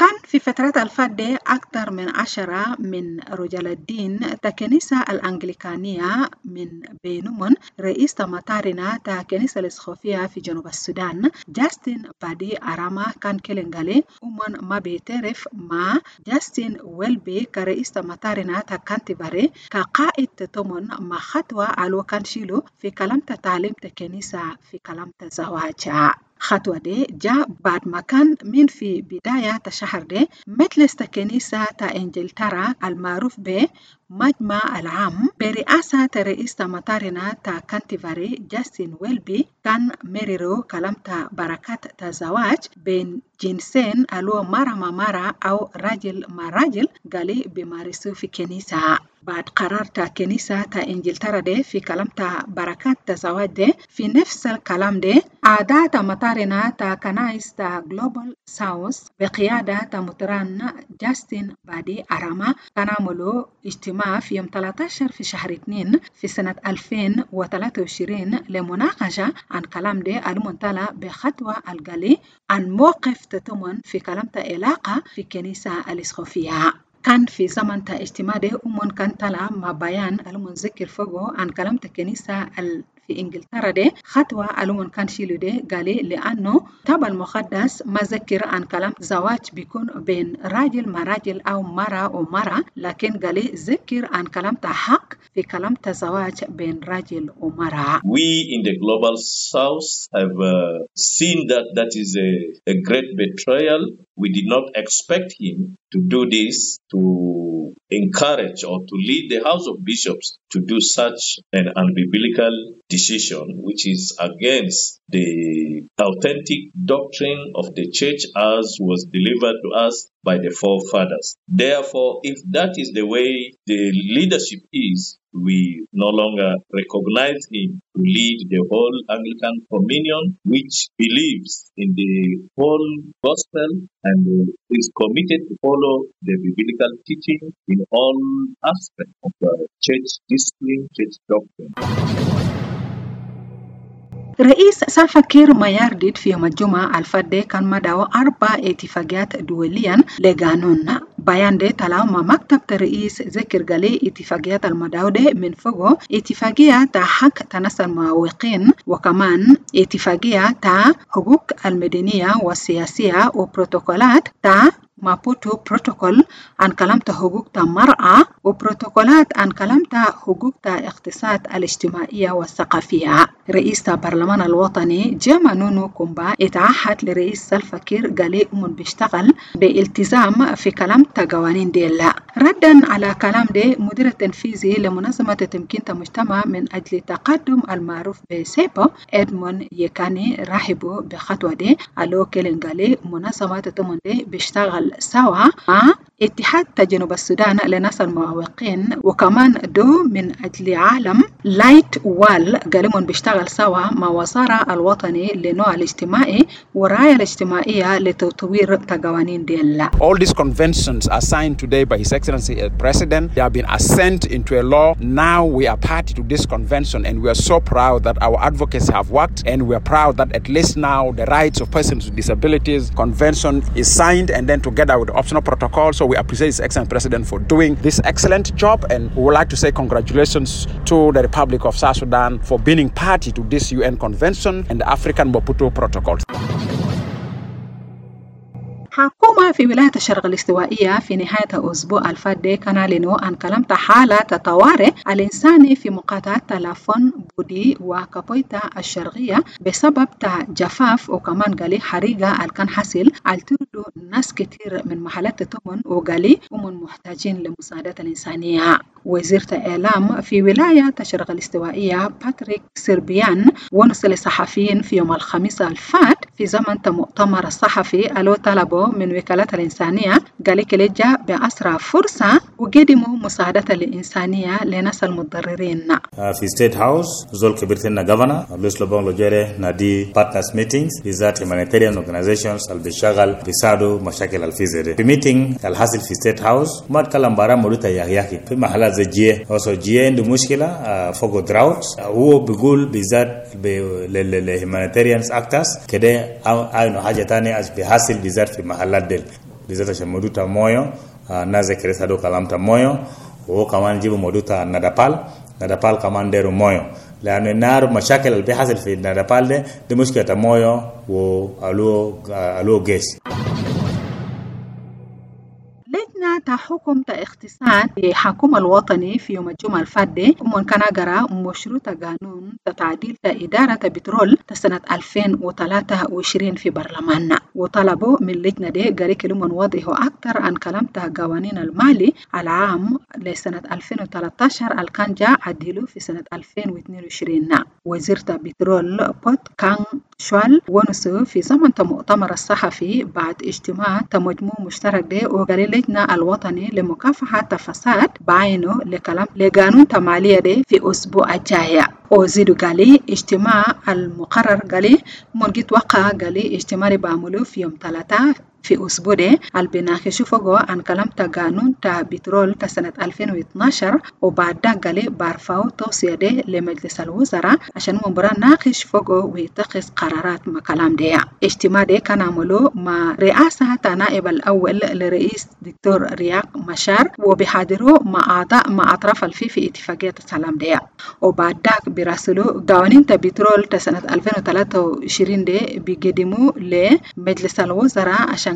كان في فترات الفادة أكثر من عشرة من رجال الدين تا كنيسة الأنجليكانية من بينهم رئيس تمتارنا تا كنيسة الإسخوفية في جنوب السودان جاستين بادي أراما كان كيلنغالي ومن ما بيتعرف مع جاستين ويلبي كرئيس تمتارنا تا كانتباري كقائد تتمن مع خطوة على كان شيلو في كلام تعليم كنيسة في كلام زواج. خطوة دي جاء بعد ما كان من في بداية الشهر دي مجلس كنيسة إنجلترا المعروف به مجمع العام برئاسة رئيس تمتارنا تا كانتيفاري جاستين ويلبي كان مريرو كلام تا بركات تزواج بين جنسين ألو مرة ما مرة أو راجل ما راجل قالي بمارسو في كنيسة. بعد قرار تا كنيسة تا إنجلترا دي في كلام تا بركات تزواج دي في نفس الكلام دي أعداء تمتارنا تا كنايس تا جلوبال ساوث بقيادة تمتران جاستين بادي أراما كان عملوا اجتماع في يوم ثلاثة عشر في شهر اثنين في سنة ألفين وثلاثة وعشرين لمناقشة عن كلام دي المنتلى بخطوة القلي عن موقف تتمن في كلام تا علاقة في كنيسة الإسخوفية. كان في زمن تا اجتماع دي أمون كان تلا ما بيان المنذكر فوقه عن كلام تا كنيسة في إنجلترا دي خطوة ألومن كان شيلو دي قالي لأنه تابع المقدس ما ذكر عن كلام زواج بيكون بين راجل مع راجل أو مرة ومرة لكن قالي ذكر عن كلام حق في كلام زواج بين راجل ومرة. We in the global south have uh, seen that that is a, a great betrayal. We did not expect him to do this, to encourage or to lead the House of Bishops to do such an unbiblical decision, which is against the authentic doctrine of the church as was delivered to us by the forefathers. Therefore, if that is the way the leadership is, we no longer recognize him to lead the whole Anglican Communion, which believes in the whole gospel and is committed to follow the biblical teaching in all aspects of the church discipline, church doctrine. رئيس سلفا كير مايارديد في يوم الجمعة الفادة كان مدعو أربع اتفاقيات دوليا لقانون بيان دي تلاو ما مكتب الرئيس ذكر قالي اتفاقيات المدعو دي من فوقه اتفاقية تا حق تنسى المعوقين وكمان اتفاقية تا حقوق المدنية والسياسية وبروتوكولات تا مابوتو بروتوكول عن كلامته حقوق المرأة وبروتوكولات عن كلامته حقوق الاقتصاد الاجتماعية والثقافية. رئيس البرلمان الوطني جاما نونو كومبا اتعهد لرئيس سلفا كير قالي أمون بيشتغل بالتزام في كلامته قوانين ديلا. ردا على كلام دي مدير التنفيذي لمنظمة تمكين المجتمع من أجل تقدم المعروف بسيبو إدمون يكاني راهبو بخطوة دي ألو كيلين قالي منظمة تمون دي بيشتغل سوا مع اتحاد جنوب السودان لناس المعوقين وكمان دو من أجل عالم لايت وال قالمون بيشتغل سوا مع وزارة الوطني لنوع الاجتماعي والرعاية الاجتماعية لتطوير قوانين ديلا. All these conventions are signed today by His Excellency the President. They have been assent into a law. Now we are party to this convention and we are so proud that our advocacy have worked and we are proud that at least now the rights of persons with disabilities convention is signed and then together with the optional protocol. So we appreciate His Excellency President for doing this excellent job and we would like to say congratulations to the Republic of South Sudan for being party to this U N convention and the African Maputo Protocol. حكومة في ولاية الشرق الاستوائية في نهاية أسبوع الفادة كان لنو عن كلام حالة طوارئ الإنساني في مقاطعة تلافون بودي وكابويتا الشرقية بسبب جفاف وكمان قالي حريقة الكان حاصل التردو ناس كتير من محلات تمن وقالي ومن محتاجين لمساعدة الإنسانية. وزير الإعلام في ولاية الشرق الاستوائية باتريك سيربيان ونسل الصحفيين في يوم الخميس الفات في زمن مؤتمر الصحفي ألو طلبوا من وكالات الإنسانية قال كليجا بأسرع فرصة وقدموا مساعدة الإنسانية لناس المتضررين. في ستيت هاوس زول كبيرتنا غفنا لويس لوبون لوجيري نادي بارتنرز ميتينجز بذات humanitarian organizations اللي بيشتغل بيساعدوا مشاكل الفيزيري. في ميتينج الحاصل في ستيت هاوس ما تكلم برا مدوتا يحيى في محلات زي جي أو جي عنده مشكلة فوق دراوت هو بيقول بذات للهيمانيتيريانز أكتاس كده أو أي حاجة تانية بيحصل بذات في محلات ديل بالذات عشان موضوع مويو الناس كريسة دو كلام مويو وهو كمان جيبوا موضوع نادابال نادابال كمان ديرو مويو لأن النار مشاكل اللي بيحصل في نادابال ده دي مشكلة مويو وألو ألو جيش. لجنة حكم اقتصاد الحكومة الوطني في يوم الجمعة الفادة ومن كان جرى مشروط قانون تعديل إدارة بترول سنة ألفين وثلاثة وعشرين في برلماننا وطلبوا من اللجنة دي قري كلمة نوضحوا أكثر عن كلامتها قوانين المالي العام لسنة ألفين وثلاثة عشر اللي كان جاء عدلوا في سنة ألفين واثنين وعشرين. وزيرة بترول بوت كان شوال ونسو في زمن المؤتمر الصحفي بعد اجتماع مجموع مشترك ده وقال اللجنة الوطني لمكافحة الفساد بعينه لكلام لقانون تمالية ده في أسبوع الجاي. وزيدو قالي اجتماع المقرر قالي مرقت وقع قالي اجتماع بعمله في يوم ثلاثة في أسبوع ده البناخشوا فوقه عن كلام قانون تا بترول سنة ألفين واثني عشر وبعد ده قالي بارفعوا توصية ده لمجلس الوزراء عشان مبرا ناقش فوقه ويتخذ قرارات مع كلام ده. اجتماع ده كان عمله مع رئاسة نائب الأول لرئيس دكتور رياق مشار وبحاضره مع أعضاء مع أطراف الفي في اتفاقية السلام ده. وبعد ده براسلو قوانين تا بترول سنة ألفين وثلاثة وعشرين ده بيقدموا لمجلس الوزراء عشان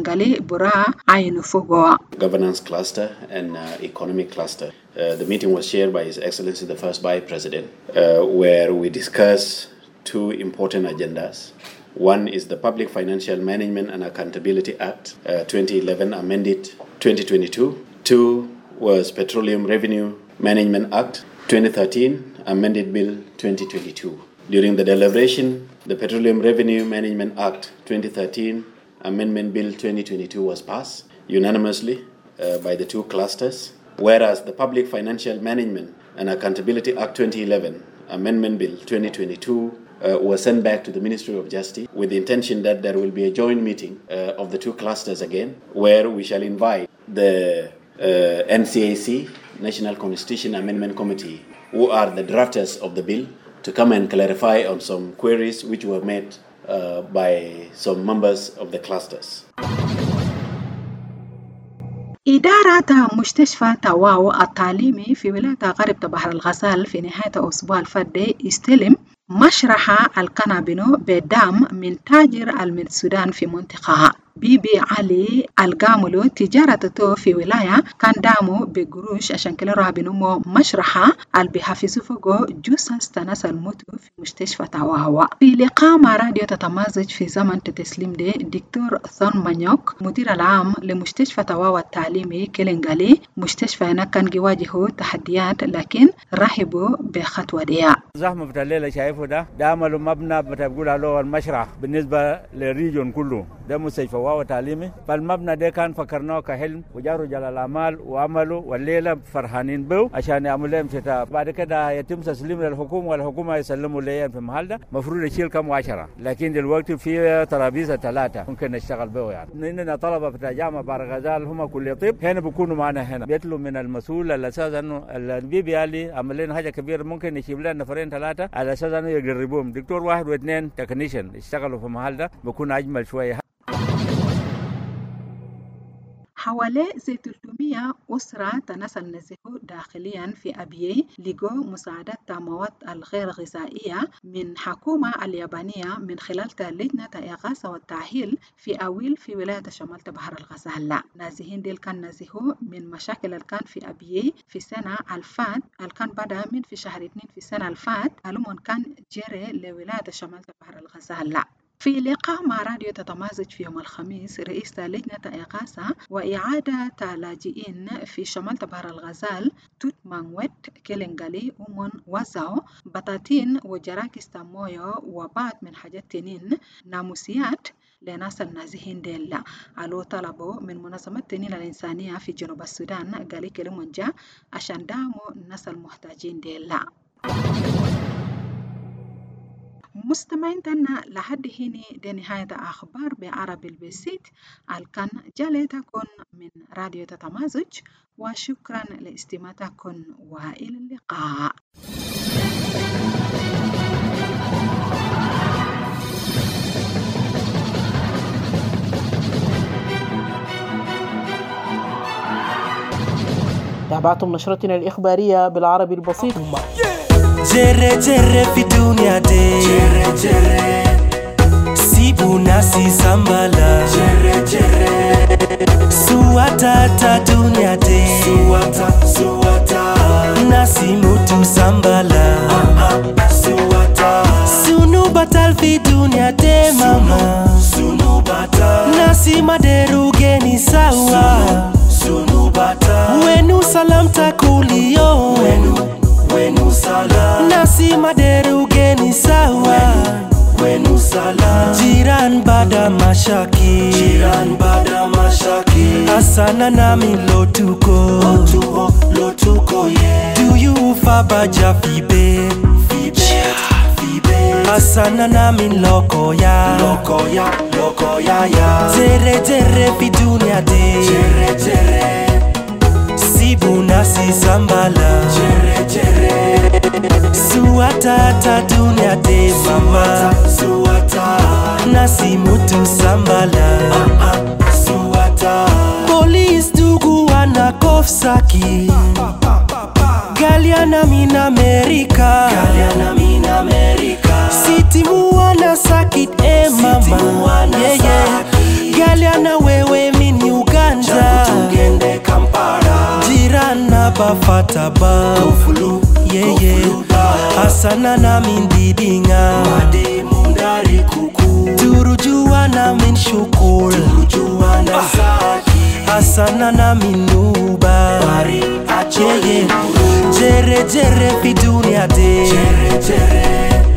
governance cluster and uh, economic cluster. Uh, the meeting was chaired by His Excellency the First Vice President, uh, where we discussed two important agendas. One is the Public Financial Management and Accountability Act uh, twenty eleven amended twenty twenty-two. Two was Petroleum Revenue Management Act twenty thirteen amended Bill twenty twenty-two. During the deliberation, the Petroleum Revenue Management Act twenty thirteen Amendment Bill twenty twenty-two was passed unanimously uh, by the two clusters, whereas the Public Financial Management and Accountability Act twenty eleven Amendment Bill twenty twenty-two uh, was sent back to the Ministry of Justice with the intention that there will be a joint meeting uh, of the two clusters again, where we shall invite the uh, N C A C, National Constitution Amendment Committee, who are the drafters of the bill, to come and clarify on some queries which were made Uh, by some members of the clusters. إدارة مستشفى تواو التعليمي في ولاية غرب بحر الغزال في نهاية أسبوع الفادي استلم مشرحة الكنابينو بدعم من تاجر من السودان في منطقة بيبي علي القاملو تجارة تو في ولاية كان دعمو بقروش عشان كلا رابينو مشرحة البحافظو فوقو جوساس تناس الموتو في مستشفى تواهوا. في لقاء مع راديو تتمازج في زمن تتسليم دي دكتور ثون مانيوك مدير العام لمستشفى تواهوا التعليمي كيلنغالي مستشفى هناك كان يواجهوا تحديات لكن رحبوا بخطوة دي. زحمة بتاع الليلة شايفه ده ده عملوا مبنى بتقول له المشرح بالنسبة للريجون كله ده مستشفى واو تعليمي. فالمبنى ده كان فكرناه كحلم وجاء رجال الأعمال وعملوا والليلة فرحانين به عشان يعملوا لهم شتاء. بعد كده يتم تسليم للحكومة والحكومة يسلموا لهم في المحل ده. مفروض يشيل كم عشرة لكن دلوقتي في ترابيزة ثلاثة ممكن نشتغل به يعني. إننا طلبة في جامعة بحر الغزال هم كل طب هنا بيكونوا معنا هنا بيطلبوا من المسؤول على أساس إنه البيبي علي عمل لنا حاجة كبيرة ممكن يجيب لنا نفرين ثلاثة على أساس إنه يقربوهم. دكتور واحد واثنين تكنيشن يشتغلوا في المحل ده بيكون أجمل شوية. حوالي زي ثلاثمية أسرة تناسل نزهوا داخليا في أبيي لقوا مساعدة مواد الغير غذائية من حكومة اليابانية من خلال لجنة إغاثة والتأهيل في أويل في ولاية شمال بحر الغزال. نازحين ديل كان نزهوا من مشاكل الكان في أبيي في سنة الفات الكان بدأ من في شهر اثنين في سنة الفات هلومن كان جري لولاية شمال بحر الغزال. في لقاء مع راديو تتمازج في يوم الخميس رئيس لجنة إغاثة وإعادة لاجئين في شمال بحر الغزال توت مانويت كيلنغالي ومن وزعوا بطاطين وجراكس تامويو وبعض من حاجات تنين ناموسيات لناس النازحين ديلا. علو طلبوا من منظمة التنين الإنسانية في جنوب السودان قالي كلمون جا عشان دعموا الناس المحتاجين ديلا. مستمعين تنا لحد هنا دي نهاية أخبار بعربي البسيط الكان جالتكم من راديو تتمازج وشكرا لاستماعتكم وإلى اللقاء. تابعتم نشرتنا الإخبارية بالعربي البسيط. جري جري في دنيا دي جري جري سيبو ناسي سامبالا جري جري سواتا تا دنيا دي سواتا سواتا ناسي موتو سامبالا سواتا سونو باتال في دنيا دي ماما سونو باتال ناسي مادرو geni sawa sunu bata wenu salam takulio wenu wenu salam nasi maderu geni sawa wenu salam jiran bada mashaki jiran bada mashaki asana nami lotuko lotuko lotuko yeah do you faba jafibe fibe fibe asana nami loko ya loko ya loko ya ya tere tere fi dunia de tere tere sibu nasi sambala tere tere suata ta dunia de mama suata nasi mutu sambala ah ah suata police dugu wana kofsaki Galiana min America Galiana min America City muwana sakit eh mama yeah yeah Galiana wewe min Uganda Tungende Kampala Jirana bafata ba Kofulu yeah yeah Asana na min didinga Made mundari kuku Turujuana min shukul Turujuana saki Asana na min nuba Bari acheye Jere jere fi dunia de Jere jere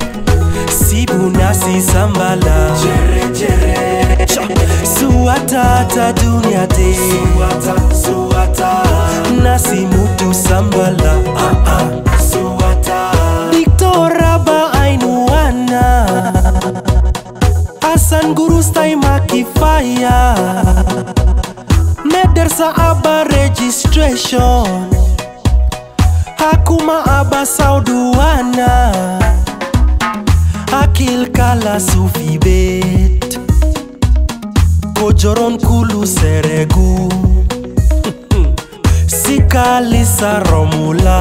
Sibu nasi sambala Jere jere Suata ta dunia de Suata suata Nasi mutu sambala ah ah Suata Victor ba ainuana Asan guru stai makifaya Medersa aba registration Hakuma aba sauduana Akil kala sufibet Kojoron kulu seregu Sikalisa romula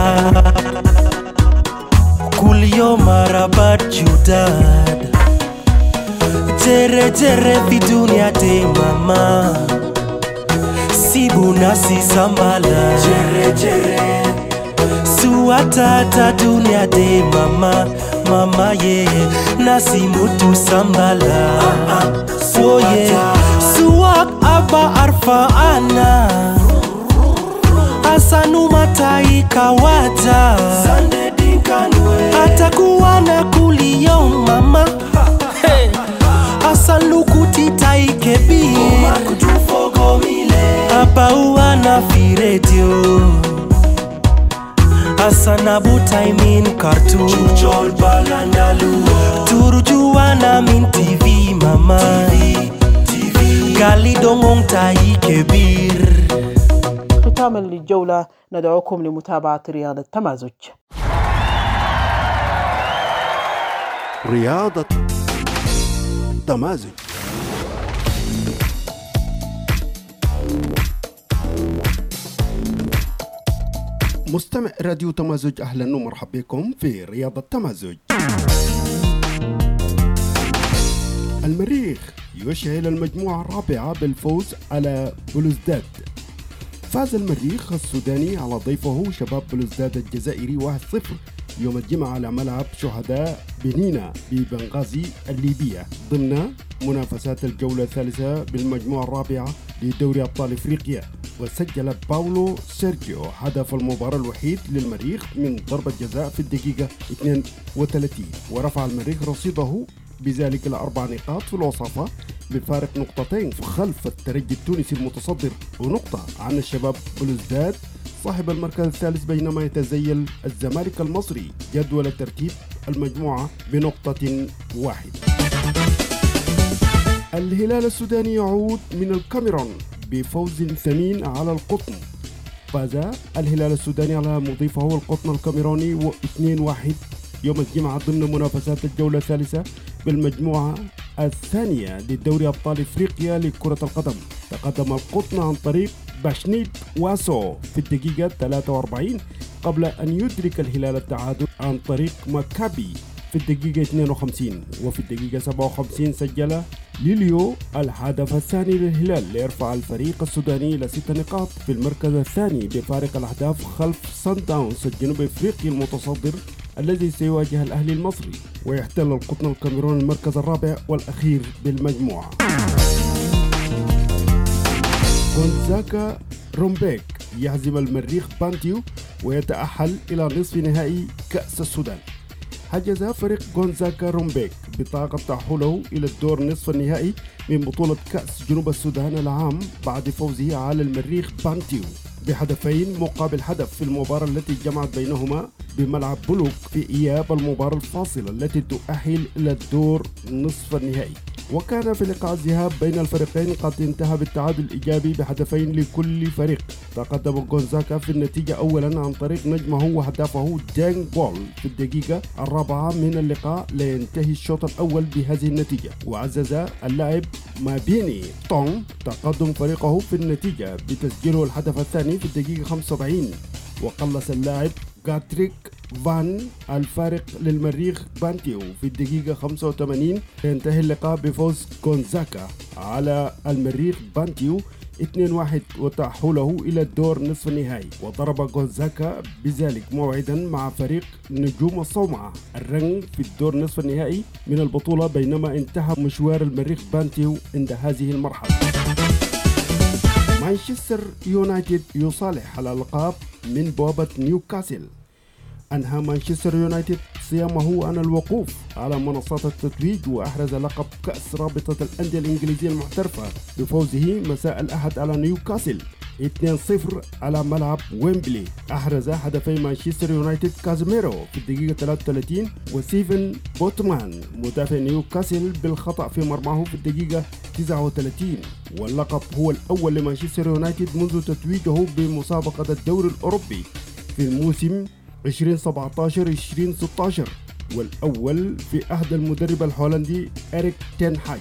Kulio marabat judad Jere jere fi dunia de mama Sibu nasi sambala Jere jere Suata ta dunia de mama Mama yeah Nasi mutu sambala ah, ah, oh yeah Suak aba arfa ana Asanu matai kawata Sande dinkanwe Atakuwa na kulio mama hey. Asanu kutitai kebi Oma kutufogo mile Aba uwana firedio Asana butai min kartu Chujol balandalu Turujuana min T V mama T V Gali dongong tai kebir. ختاما للجولة ندعوكم لمتابعة رياضة تمازج. رياضة تمازج. مستمع راديو تمازج، أهلا ومرحبا بكم في رياضة تمازج. المريخ يشعل المجموعة الرابعة بالفوز على بلوزداد. فاز المريخ السوداني على ضيفه شباب بلوزداد الجزائري واحد صفر يوم الجمعة على ملعب شهداء بنينا ببنغازي الليبية ضمن منافسات الجولة الثالثة بالمجموعة الرابعة لدوري أبطال إفريقيا. وسجل باولو سيرجيو هدف المباراة الوحيد للمريخ من ضربة جزاء في الدقيقة اثنين وثلاثين، ورفع المريخ رصيده بذلك لأربع نقاط في الوصافة بفارق نقطتين خلف الترجي التونسي المتصدر ونقطة عن الشباب بلوزداد صاحب المركز الثالث، بينما يتزيل الزمالك المصري جدول ترتيب المجموعة بنقطة واحدة. الهلال السوداني يعود من الكاميرون بفوز ثمين على القطن. فاز الهلال السوداني على مضيفه القطن الكاميروني اثنين واحد يوم الجمعة ضمن منافسات الجولة الثالثة بالمجموعة الثانية لدوري أبطال إفريقيا لكرة القدم. تقدم القطن عن طريق باشنيت واسو في الدقيقة ثلاثة وأربعين قبل أن يدرك الهلال التعادل عن طريق مكابي في الدقيقة اثنين وخمسين. وفي الدقيقة سبعة وخمسين سجل ليليو الهدف الثاني للهلال ليرفع الفريق السوداني إلى ست نقاط في المركز الثاني بفارق الأهداف خلف صن داونز الجنوب أفريقي المتصدر الذي سيواجه الأهلي المصري، ويحتل القطن الكاميرون المركز الرابع والأخير بالمجموعة. غونزاكا رومبيك يهزم المريخ بانتيو ويتأهل إلى نصف نهائي كأس السودان. حجز فريق غونزاكا رومبيك بطاقة تأهله إلى الدور نصف النهائي من بطولة كأس جنوب السودان العام بعد فوزه على المريخ بانتيو بهدفين مقابل هدف في المباراة التي جمعت بينهما بملعب بلوك في إياب المباراة الفاصلة التي تؤهل إلى الدور نصف النهائي. وكان في لقاء الذهاب بين الفريقين قد انتهى بالتعادل الإيجابي بهدفين لكل فريق. تقدم غونزاكا في النتيجة أولا عن طريق نجمه وهدفه دانغ بول في الدقيقة الرابعة من اللقاء لينتهي الشوط الأول بهذه النتيجة. وعزز اللاعب مابيني تونغ تقدم فريقه في النتيجة بتسجيله الهدف الثاني في الدقيقة خمسة وسبعين. وقلص اللاعب غاتريك فان الفارق للمريخ بانتيو في الدقيقة خمسة وثمانين. ينتهي اللقاء بفوز غونزاكا على المريخ بانتيو اثنين واحد وتأهله إلى الدور نصف النهائي. وضرب غونزاكا بذلك موعدا مع فريق نجوم الصومعة الرنج في الدور نصف النهائي من البطولة، بينما انتهى مشوار المريخ بانتيو عند هذه المرحلة. مانشستر يونايتد يصالح على الألقاب من بوابة نيوكاسل. أنهى مانشستر يونايتد صيامه عن الوقوف على منصات التتويج وأحرز لقب كأس رابطة الأندية الإنجليزية المحترفة بفوزه مساء الأحد على نيوكاسل اثنين صفر على ملعب ويمبلي. أحرز هدفي مانشستر يونايتد كازيميرو في الدقيقة ثلاثة وثلاثين وستيفن بوتمان مدافع نيوكاسل بالخطأ في مرماه في الدقيقة تسعة وثلاثين. واللقب هو الأول لمانشستر يونايتد منذ تتويجه بمسابقة الدوري الأوروبي في الموسم عشرين سبعة عشر عشرين ستة عشر، والأول في عهد المدرب الهولندي إريك تين هاج.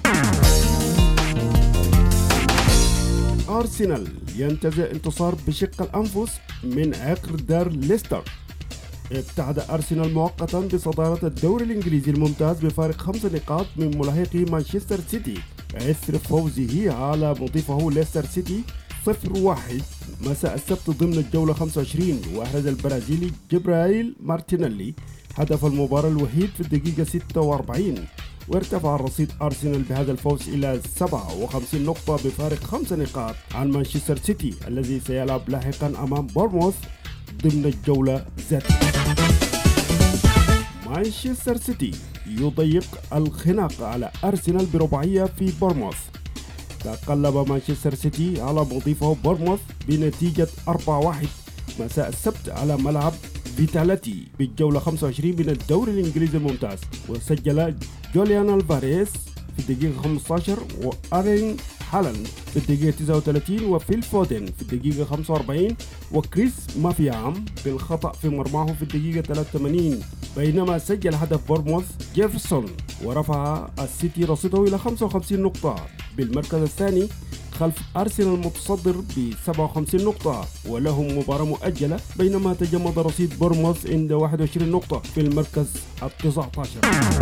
أرسنال ينتزع انتصار بشق الأنفس من عقر دار ليستر. ابتعد أرسنال مؤقتا بصدارة الدوري الإنجليزي الممتاز بفارق خمس نقاط من ملاحقه مانشستر سيتي عثر فوزه على مضيفه ليستر سيتي صفر واحد مساء السبت ضمن الجولة خمسة وعشرين. وأحرز البرازيلي جبرايل مارتينيلي هدف المباراة الوحيد في الدقيقة ستة وأربعين. وارتفع الرصيد أرسنال بهذا الفوز إلى سبعة وخمسين نقطة بفارق خمس نقاط عن مانشستر سيتي الذي سيلعب لاحقا أمام بورموث ضمن الجولة ذاتها. مانشستر سيتي يضيق الخناق على أرسنال برباعية في بورموث. تقلب مانشستر سيتي على مضيفه بورموث بنتيجة أربعة واحد مساء السبت على ملعب فيتاليتي بالجولة خمسة وعشرين من الدوري الإنجليزي الممتاز. وسجل جوليان ألفاريز في الدقيقة خمسة عشر وأرين هالاند في الدقيقة تسعة وثلاثين وفيل فودن في الدقيقة خمسة وأربعين وكريس مافيام بالخطأ في مرماه في الدقيقة ثلاثة وثمانين. بينما سجل هدف بورموث جيفرسون ورفع السيتي رصيده إلى خمسة وخمسين نقطة بالمركز الثاني خلف أرسنال المتصدر ب سبعة وخمسين نقطة ولهم مباراة مؤجلة، بينما تجمد رصيد بورموث عند واحد وعشرين نقطة في المركز التاسع عشر.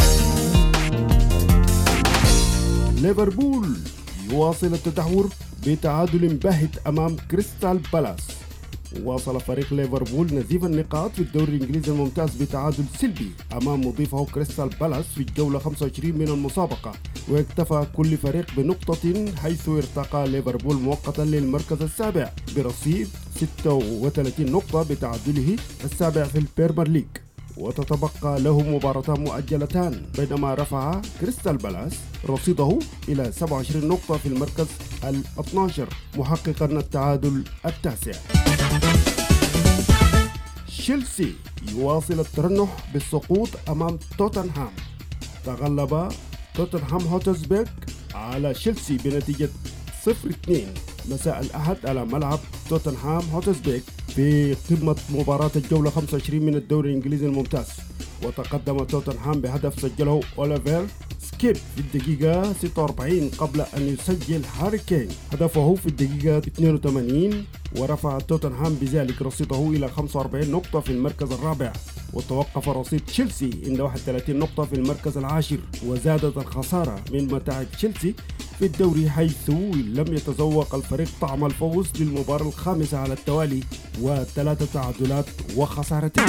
ليفربول يواصل التدهور بتعادل باهت أمام كريستال بالاس. واصل فريق ليفربول نزيف النقاط في الدوري الإنجليزي الممتاز بتعادل سلبي أمام مضيفه كريستال بالاس في الجولة خمسة وعشرين من المسابقة، واكتفى كل فريق بنقطة حيث ارتقى ليفربول مؤقتا للمركز السابع برصيد ستة وثلاثين نقطة بتعادله السابع في البريمير ليج، وتتبقى له مباراتان مؤجلتان، بينما رفع كريستال بالاس رصيده إلى سبعة وعشرين نقطة في المركز الاثني عشر محققا التعادل التاسع. تشيلسي يواصل الترنح بالسقوط أمام توتنهام. تغلب توتنهام هوتسبيرغ على تشيلسي بنتيجة صفر اثنين مساء الأحد على ملعب توتنهام هوتسبيرغ في قمة مباراة الجولة خمسة وعشرين من الدوري الإنجليزي الممتاز. وتقدم توتنهام بهدف سجله أوليفير كيب في الدقيقة ستة وأربعين قبل أن يسجل هاري كين هدفه في الدقيقة اثنين وثمانين، ورفع توتنهام بذلك رصيده إلى خمسة وأربعين نقطة في المركز الرابع، وتوقف رصيد تشيلسي عند واحد وثلاثين نقطة في المركز العاشر. وزادت الخسارة من متاعب تشيلسي في الدوري، حيث لم يتذوق الفريق طعم الفوز للمباراة الخامسة على التوالي وثلاثة تعادلات وخسارتين.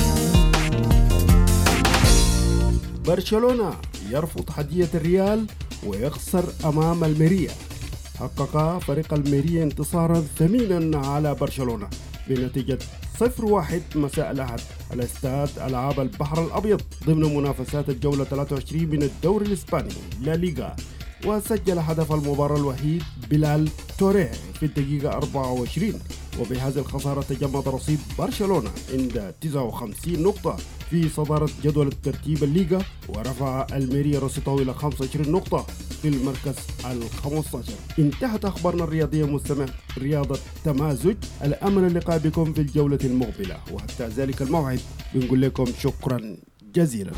برشلونة يرفض حدية الريال ويخسر أمام الميريا. حقق فريق الميريا انتصارا ثمينا على برشلونة بنتيجة صفر واحد مساء الأحد على استاد ألعاب البحر الأبيض ضمن منافسات الجولة ثلاثة وعشرين من الدوري الإسباني لا ليغا. وسجل هدف المباراة الوحيد بلال توريه في الدقيقة أربعة وعشرين. وبهذه الخسارة تجمد رصيد برشلونة عند تسعة وخمسين نقطة في صدارة جدول الترتيب الليغا، ورفع الميريا رصيده إلى خمسة وعشرين نقطة في المركز الخامس عشر. انتهت أخبارنا الرياضية مستمع رياضة تمازج. الأمل اللقاء بكم في الجولة المقبلة، وحتى ذلك الموعد بنقول لكم شكرا جزيلا.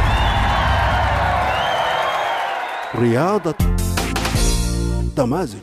رياضة تمازج.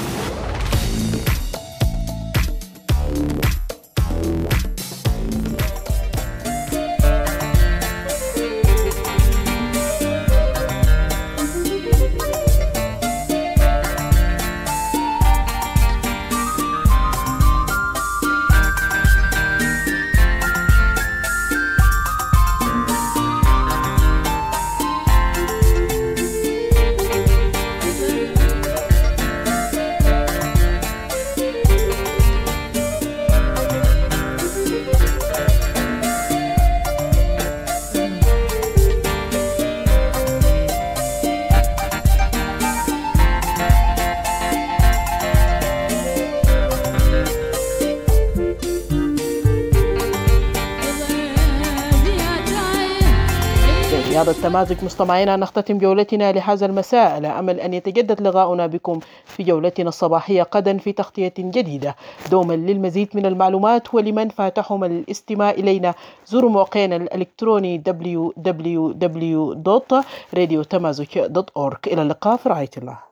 رياضة تمازج مستمعينا، نختتم جولتنا لهذا المساء على أمل أن يتجدد لقاؤنا بكم في جولتنا الصباحية غدا في تغطية جديدة. دوما للمزيد من المعلومات ولمن فاتحهم الاستماع إلينا زوروا موقعنا الإلكتروني دبليو دبليو دبليو دوت راديو تمازج دوت أورج. إلى اللقاء في رعاية الله.